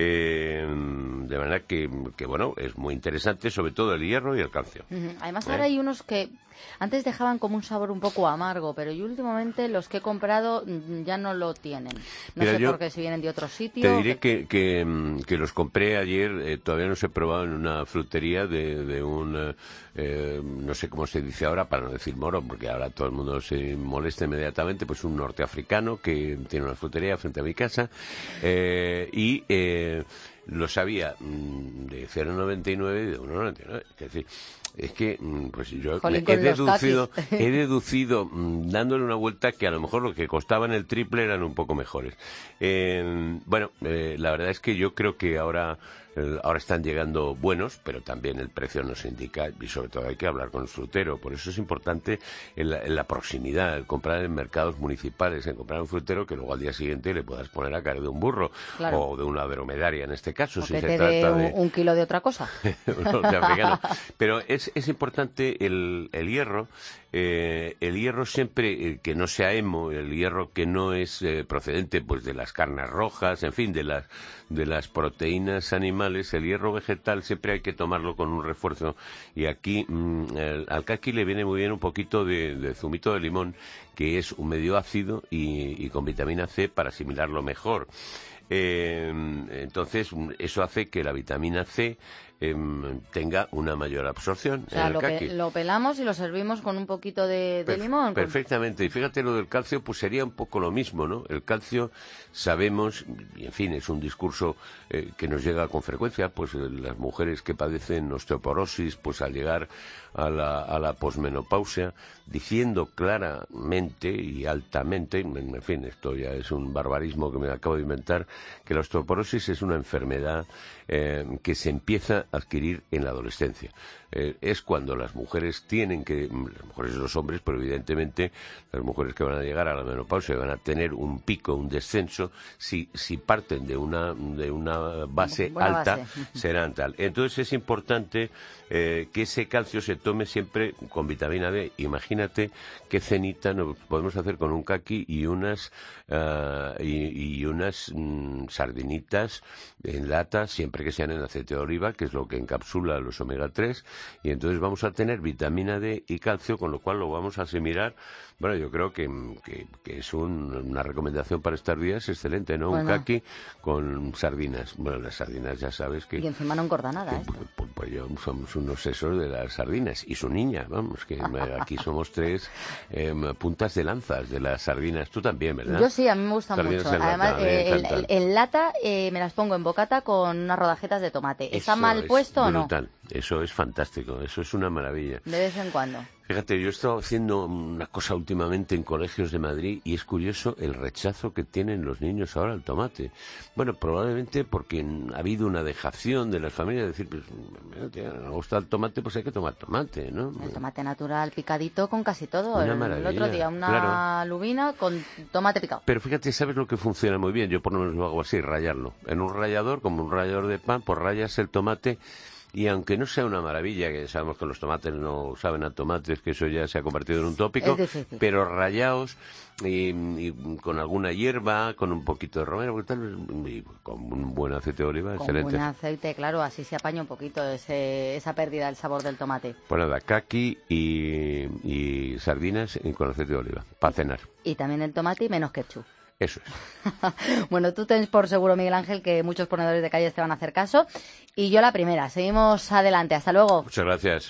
M: eh, de manera que, que, bueno, es muy interesante, sobre todo el hierro y el calcio.
C: Uh-huh. Además,
M: ¿Eh?
C: ahora hay unos que antes dejaban como un sabor un poco amargo, pero yo últimamente los que he comprado ya no lo tienen. No
M: Mira,
C: sé
M: yo
C: por qué, si vienen de otro sitio.
M: Te diré que, que, que los compré ayer, eh, todavía no los he probado en una frutería de, de un, eh, no sé cómo se dice ahora, para no decir moro, porque ahora todo el mundo se molesta inmediatamente, pues un norteafricano que tiene una frutería frente a mi casa, eh, y eh, lo sabía de cero coma noventa y nueve y de uno coma noventa y nueve. Es decir, Es que, pues yo
C: Jolín,
M: he
C: con los
M: deducido,
C: kakis.
M: he deducido, dándole una vuelta, que a lo mejor lo que costaban el triple eran un poco mejores. Eh, bueno, eh, la verdad es que yo creo que ahora... Ahora están llegando buenos, pero también el precio nos indica, y sobre todo hay que hablar con el frutero. Por eso es importante en la, en la proximidad, el comprar en mercados municipales, en comprar un frutero que luego al día siguiente le puedas poner a caer de un burro,
C: claro,
M: o de una dromedaria en este caso,
C: o
M: si
C: que
M: se
C: te
M: trata
C: dé un,
M: de...
C: un kilo de otra cosa.
M: de africano. Pero es, es importante el, el hierro. Eh, el hierro siempre eh, que no sea hemo, el hierro que no es eh, procedente pues de las carnes rojas, en fin, de las de las proteínas animales, el hierro vegetal siempre hay que tomarlo con un refuerzo. Y aquí mmm, el, al caqui le viene muy bien un poquito de, de zumito de limón, que es un medio ácido y, y con vitamina C para asimilarlo mejor. Eh, entonces eso hace que la vitamina C eh, tenga una mayor absorción.
C: O sea,
M: en el
C: lo,
M: caqui.
C: pe lo pelamos y lo servimos con un poquito de, de
M: Perf-
C: limón.
M: Perfectamente. Y fíjate, lo del calcio, pues sería un poco lo mismo, ¿no? El calcio, sabemos, y en fin, es un discurso eh, que nos llega con frecuencia, pues eh, las mujeres que padecen osteoporosis, pues al llegar a la, a la posmenopausia, diciendo claramente y altamente, en fin, esto ya es un barbarismo que me acabo de inventar, que la osteoporosis es una enfermedad eh, que se empieza a adquirir en la adolescencia. Eh, es cuando las mujeres tienen que, las mujeres y los hombres, pero evidentemente las mujeres que van a llegar a la menopausia van a tener un pico, un descenso, si, si parten de una, de una base
C: Buena
M: alta,
C: base.
M: serán tal. Entonces es importante eh, que ese calcio se tome siempre con vitamina D. Imagínate qué cenita nos podemos hacer con un caqui y unas, uh, y, y unas mm, sardinitas en lata, siempre que sean en aceite de oliva, que es lo que encapsula los omega tres, y entonces vamos a tener vitamina D y calcio, con lo cual lo vamos a asimilar. Bueno, yo creo que, que, que es un, una recomendación para estos días excelente, ¿no?
C: Bueno.
M: Un caqui con sardinas. Bueno, las sardinas ya sabes que...
C: Y encima no engorda nada, ¿eh?
M: Pues, pues yo somos unos sesos de las sardinas. Y su niña, vamos, que aquí somos tres eh, puntas de lanzas de las sardinas. Tú también, ¿verdad?
C: Yo sí, a mí me gustan
M: Sardinas
C: mucho.
M: en lata,
C: Además,
M: me
C: eh, el-
M: encantan.
C: el- en lata eh, me las pongo en bocata con unas rodajetas de tomate. ¿Está
M: Eso
C: mal
M: es
C: puesto o no?
M: brutal. Eso es fantástico. Eso es una maravilla.
C: De vez en cuando.
M: Fíjate, yo he estado haciendo una cosa últimamente en colegios de Madrid y es curioso el rechazo que tienen los niños ahora al tomate. Bueno, probablemente porque ha habido una dejación de las familias de decir, pues, no me gusta el tomate, pues hay que tomar tomate, ¿no?
C: El tomate natural picadito con casi todo.
M: Una
C: el, el
M: maravilla,
C: otro día una
M: claro.
C: lubina con tomate picado.
M: Pero fíjate, ¿sabes lo que funciona muy bien? Yo por lo menos lo hago así, rallarlo. En un rallador, como un rallador de pan, pues rayas el tomate. Y aunque no sea una maravilla, que sabemos que los tomates no saben a tomates, que eso ya se ha convertido en un tópico,
C: Es difícil.
M: pero rallaos y, y con alguna hierba, con un poquito de romero, y tal, y con un buen aceite de oliva,
C: Con
M: excelente.
C: buen aceite, claro, así se apaña un poquito ese, esa pérdida del sabor del tomate.
M: Pues nada, caqui y, y sardinas con aceite de oliva, para cenar.
C: Y también el tomate y menos ketchup.
M: Eso es.
C: Bueno, tú tienes por seguro, Miguel Ángel, que muchos ponedores de calles te van a hacer caso. Y yo la primera. Seguimos adelante. Hasta luego.
M: Muchas gracias.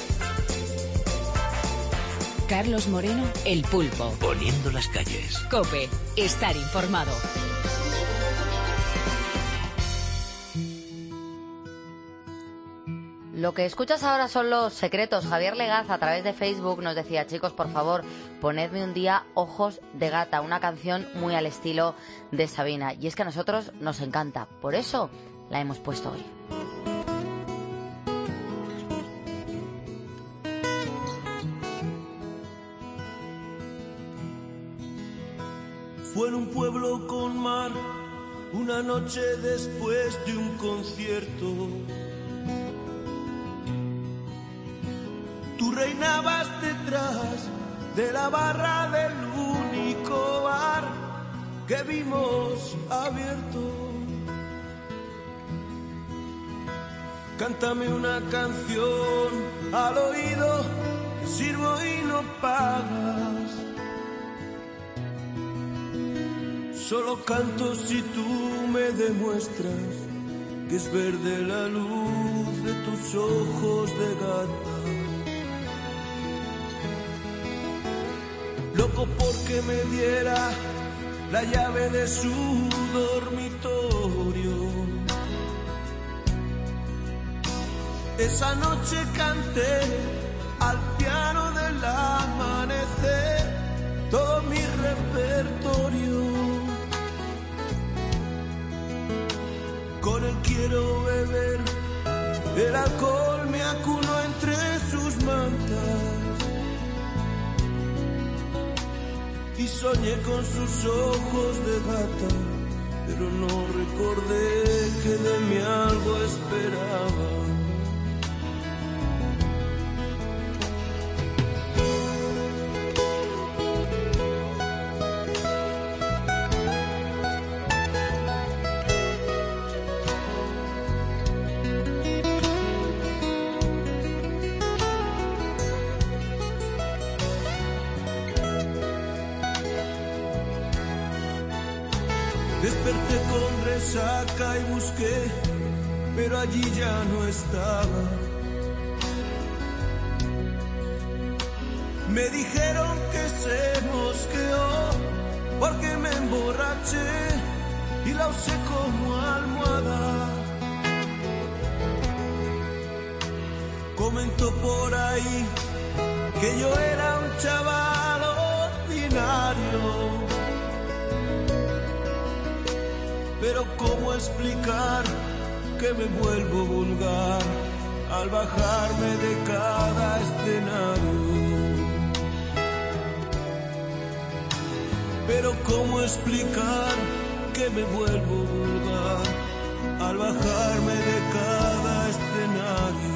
A: Carlos Moreno, El Pulpo.
B: Poniendo las calles.
A: COPE. Estar informado.
C: Lo que escuchas ahora son los secretos. Javier Legaz, a través de Facebook, nos decía, chicos, por favor, ponedme un día Ojos de Gata, una canción muy al estilo de Sabina. Y es que a nosotros nos encanta. Por eso la hemos puesto hoy.
I: Fue en un pueblo con mar, una noche después de un concierto. Tú reinabas detrás de la barra del único bar que vimos abierto. Cántame una canción al oído, que sirvo y no pagas. Solo canto si tú me demuestras que es verde la luz de tus ojos de gata. Loco porque me diera la llave de su dormitorio. Esa noche canté al piano del amanecer todo mi repertorio. Con él quiero beber, el alcohol me acunó entre sus mantas y soñé con sus ojos de gata, pero no recordé que de mí algo esperaba. Desperté con resaca y busqué, pero allí ya no estaba. Me dijeron que se mosqueó porque me emborraché y la usé como almohada. Comentó por ahí que yo era un chaval ordinario. Pero ¿cómo explicar que me vuelvo vulgar al bajarme de cada escenario? Pero ¿cómo explicar que me vuelvo vulgar al bajarme de cada escenario?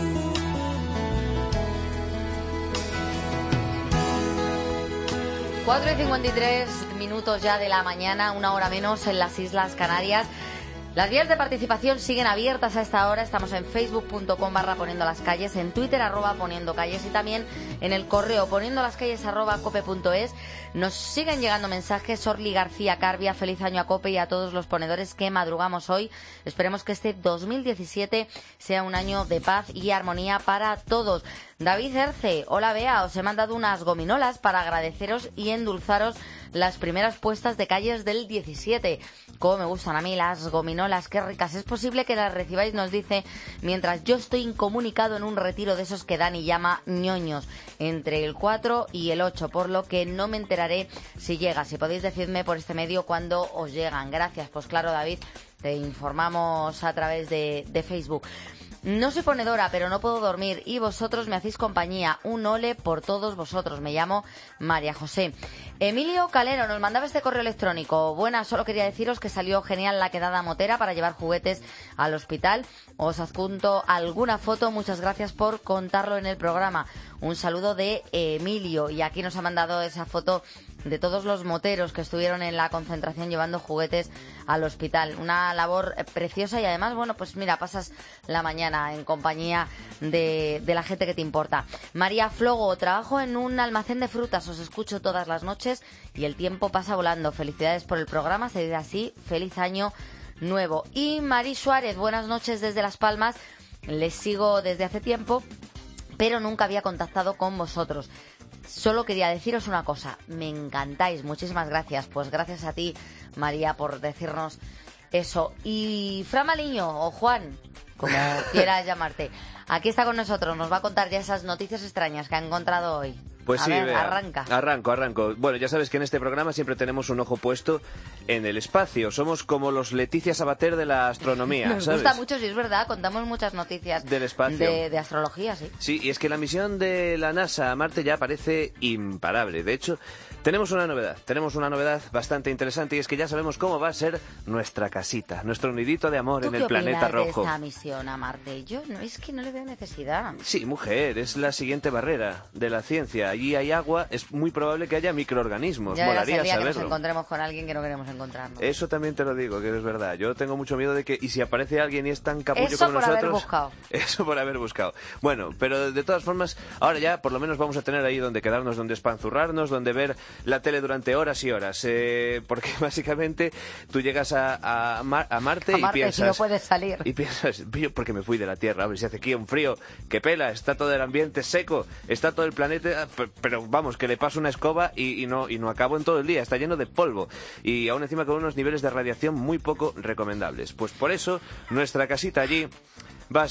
C: cuatro y cincuenta y tres minutos ya de la mañana, una hora menos en las Islas Canarias. Las vías de participación siguen abiertas a esta hora. Estamos en facebook punto com barra poniendo las calles, en Twitter arroba poniendo calles y también en el correo poniendo las calles arroba cope punto es. Nos siguen llegando mensajes. Orly García Carbia, feliz año a Cope y a todos los ponedores que madrugamos hoy. Esperemos que este dos mil diecisiete sea un año de paz y armonía para todos. David Erce, hola Bea, os he mandado unas gominolas para agradeceros y endulzaros las primeras puestas de calles del diecisiete. Cómo me gustan a mí las gominolas, qué ricas. Es posible que las recibáis, nos dice, mientras yo estoy incomunicado en un retiro de esos que Dani llama ñoños, entre el cuatro y el ocho, por lo que no me enteraré si llega. Si podéis decirme por este medio cuándo os llegan. Gracias. Pues claro, David, te informamos a través de, de Facebook. No soy ponedora, pero no puedo dormir y vosotros me hacéis compañía. Un ole por todos vosotros. Me llamo María José. Emilio Calero nos mandaba este correo electrónico. Buenas, solo quería deciros que salió genial la quedada motera para llevar juguetes al hospital. Os adjunto alguna foto. Muchas gracias por contarlo en el programa. Un saludo de Emilio. Y aquí nos ha mandado esa foto de todos los moteros que estuvieron en la concentración llevando juguetes al hospital. Una labor preciosa y además, bueno, pues mira, pasas la mañana en compañía de, de la gente que te importa. María Flogo, trabajo en un almacén de frutas, os escucho todas las noches y el tiempo pasa volando. Felicidades por el programa, seguid así, feliz año nuevo. Y Mari Suárez, buenas noches desde Las Palmas, les sigo desde hace tiempo, pero nunca había contactado con vosotros. Solo quería deciros una cosa, me encantáis, muchísimas gracias. Pues gracias a ti, María, por decirnos eso. Y Fran Maliño, o Juan, como quieras llamarte, aquí está con nosotros, nos va a contar ya esas noticias extrañas que ha encontrado hoy.
D: Pues
C: a
D: sí,
C: ver,
D: Bea,
C: arranca.
D: Arranco, arranco. Bueno, ya sabes que en este programa siempre tenemos un ojo puesto en el espacio. Somos como los Leticia Sabater de la astronomía,
C: Nos
D: ¿sabes?
C: gusta mucho, sí, es verdad, contamos muchas noticias
D: del espacio.
C: De, de astrología, sí.
D: Sí, y es que la misión de la NASA a Marte ya parece imparable. De hecho, tenemos una novedad, tenemos una novedad bastante interesante y es que ya sabemos cómo va a ser nuestra casita, nuestro nidito de amor en el planeta rojo.
C: ¿Tú qué opinas de esta misión a Marte? Yo no, es que no le veo necesidad.
D: Sí, mujer, es la siguiente barrera de la ciencia. Allí hay agua, es muy probable que haya microorganismos.
C: Ya
D: Molaría
C: el día
D: saberlo.
C: que nos encontremos con alguien que no queremos encontrarnos.
D: Eso también te lo digo, que es verdad. Yo tengo mucho miedo de que, y si aparece alguien y es tan capullo
C: Eso
D: como
C: por
D: nosotros...
C: haber buscado.
D: Eso por haber buscado. Bueno, pero de todas formas, ahora ya por lo menos vamos a tener ahí donde quedarnos, donde espanzurrarnos, donde ver la tele durante horas y horas. Eh, porque básicamente tú llegas a, a, Mar- a Marte
C: A
D: y
C: Marte,
D: piensas...
C: si no puedes salir.
D: Y piensas, yo porque me fui de la Tierra, hombre, si hace aquí un frío que pela, está todo el ambiente seco, está todo el planeta, pero vamos, que le paso una escoba y, y no y no acabo en todo el día, está lleno de polvo y aún encima con unos niveles de radiación muy poco recomendables. Pues por eso nuestra casita allí va a ser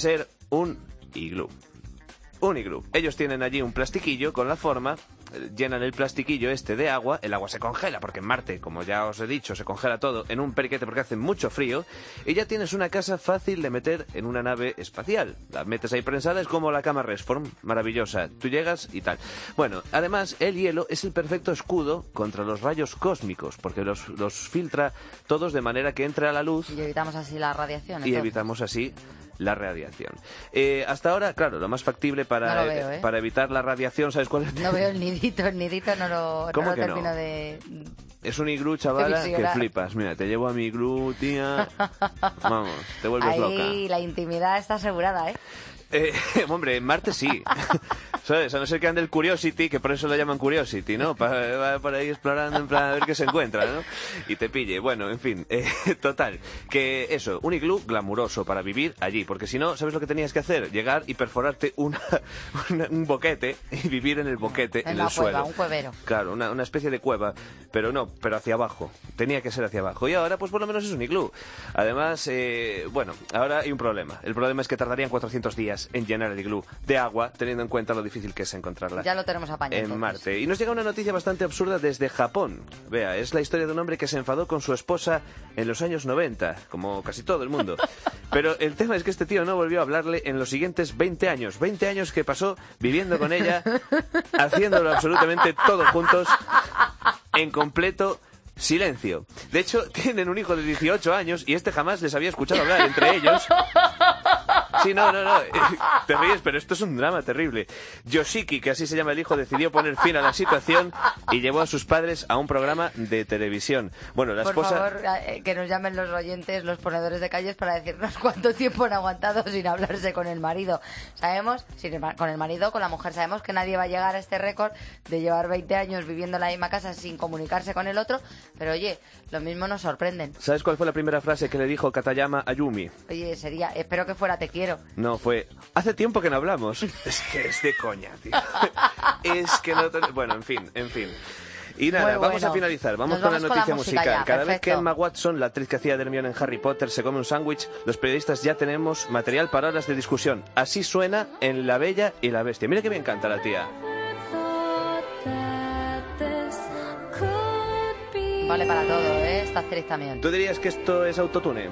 D: un iglú. Un iglú. Ellos tienen allí un plastiquillo con la forma, llenan el plastiquillo este de agua, el agua se congela, porque en Marte, como ya os he dicho, se congela todo en un periquete porque hace mucho frío, y ya tienes una casa fácil de meter en una nave espacial. La metes ahí prensada, es como la cama Resform, maravillosa. Tú llegas y tal. Bueno, además, el hielo es el perfecto escudo contra los rayos cósmicos, porque los, los filtra todos de manera que entre a la luz.
C: Y evitamos así la radiación.
D: Y
C: entonces.
D: evitamos así la radiación. Eh, hasta ahora, claro, lo más factible para,
C: no lo veo, ¿eh?
D: para evitar la radiación, ¿sabes cuál es?
C: No veo el nidito, el nidito no lo,
D: ¿Cómo
C: no lo
D: que
C: termino
D: no?
C: de...
D: Es un iglú, chavala, que flipas. Mira, te llevo a mi iglú, tía. Vamos, te vuelves
C: Ahí
D: loca.
C: Ahí la intimidad está asegurada, ¿eh?
D: Eh, hombre, en Marte sí. ¿Sabes? A no ser que ande el Curiosity, que por eso lo llaman Curiosity, ¿no? Para, va por ahí explorando en plan a ver qué se encuentra, ¿no? Y te pille. Bueno, en fin, eh, total. Que eso, un iglú glamuroso para vivir allí. Porque si no, ¿sabes lo que tenías que hacer? Llegar y perforarte una, una, un boquete y vivir en el boquete, en,
C: en
D: el
C: la
D: suelo.
C: cueva, un cuevero.
D: Claro, una, una especie de cueva. Pero no, pero hacia abajo. Tenía que ser hacia abajo. Y ahora, pues por lo menos es un iglú. Además, eh, bueno, ahora hay un problema. El problema es que tardarían cuatrocientos días en llenar el iglú de agua, teniendo en cuenta lo difícil que es encontrarla.
C: Ya lo tenemos apañado.
D: En
C: entonces.
D: Marte. Y nos llega una noticia bastante absurda desde Japón. Vea, es la historia de un hombre que se enfadó con su esposa en los años noventa, como casi todo el mundo. Pero el tema es que este tío no volvió a hablarle en los siguientes veinte años. veinte años que pasó viviendo con ella, haciéndolo absolutamente todos juntos, en completo silencio. De hecho, tienen un hijo de dieciocho años y este jamás les había escuchado hablar entre ellos. Sí, no, no, no. Te ríes, pero esto es un drama terrible. Yoshiki, que así se llama el hijo, decidió poner fin a la situación y llevó a sus padres a un programa de televisión. Bueno, la
C: Por
D: esposa...
C: favor, eh, que nos llamen los oyentes, los ponedores de calles, para decirnos cuánto tiempo han aguantado sin hablarse con el marido. Sabemos, sin el, con el marido, con la mujer, sabemos que nadie va a llegar a este récord de llevar veinte años viviendo en la misma casa sin comunicarse con el otro, pero oye, lo mismo nos sorprenden.
D: ¿Sabes cuál fue la primera frase que le dijo Katayama a Yumi?
C: Oye, sería, espero que fuera te quiero.
D: No, fue, hace tiempo que no hablamos. Es que es de coña, tío. Es que no... Te... Bueno, en fin, en fin. Y nada,
C: Muy
D: vamos
C: bueno.
D: a finalizar. Vamos
C: Nos
D: con
C: vamos
D: la
C: con
D: noticia
C: la música
D: musical.
C: ya,
D: Cada vez
C: perfecto.
D: que Emma Watson, la actriz que hacía de Hermione en Harry Potter, se come un sándwich, los periodistas ya tenemos material para horas de discusión. Así suena en La Bella y la Bestia. Mira que me encanta la tía.
C: Vale para todo, ¿eh? Esta actriz también.
D: ¿Tú dirías que esto es autotune?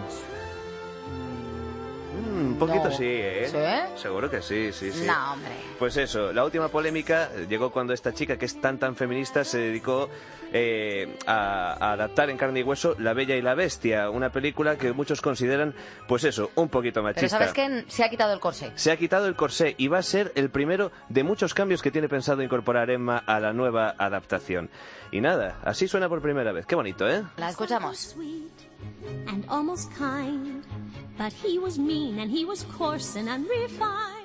D: Mm, un poquito
C: No.
D: sí, ¿eh?
C: ¿Sí?
D: Seguro que sí, sí, sí.
C: No, hombre.
D: Pues eso, la última polémica llegó cuando esta chica, que es tan tan feminista, se dedicó eh, a, a adaptar en carne y hueso La Bella y la Bestia, una película que muchos consideran, pues eso, un poquito machista.
C: Pero ¿sabes qué? Se ha quitado el corsé.
D: Se ha quitado el corsé y va a ser el primero de muchos cambios que tiene pensado incorporar Emma a la nueva adaptación. Y nada, así suena por primera vez. Qué bonito, ¿eh?
C: La escuchamos.
N: And almost kind, but he was mean and he was coarse and unrefined.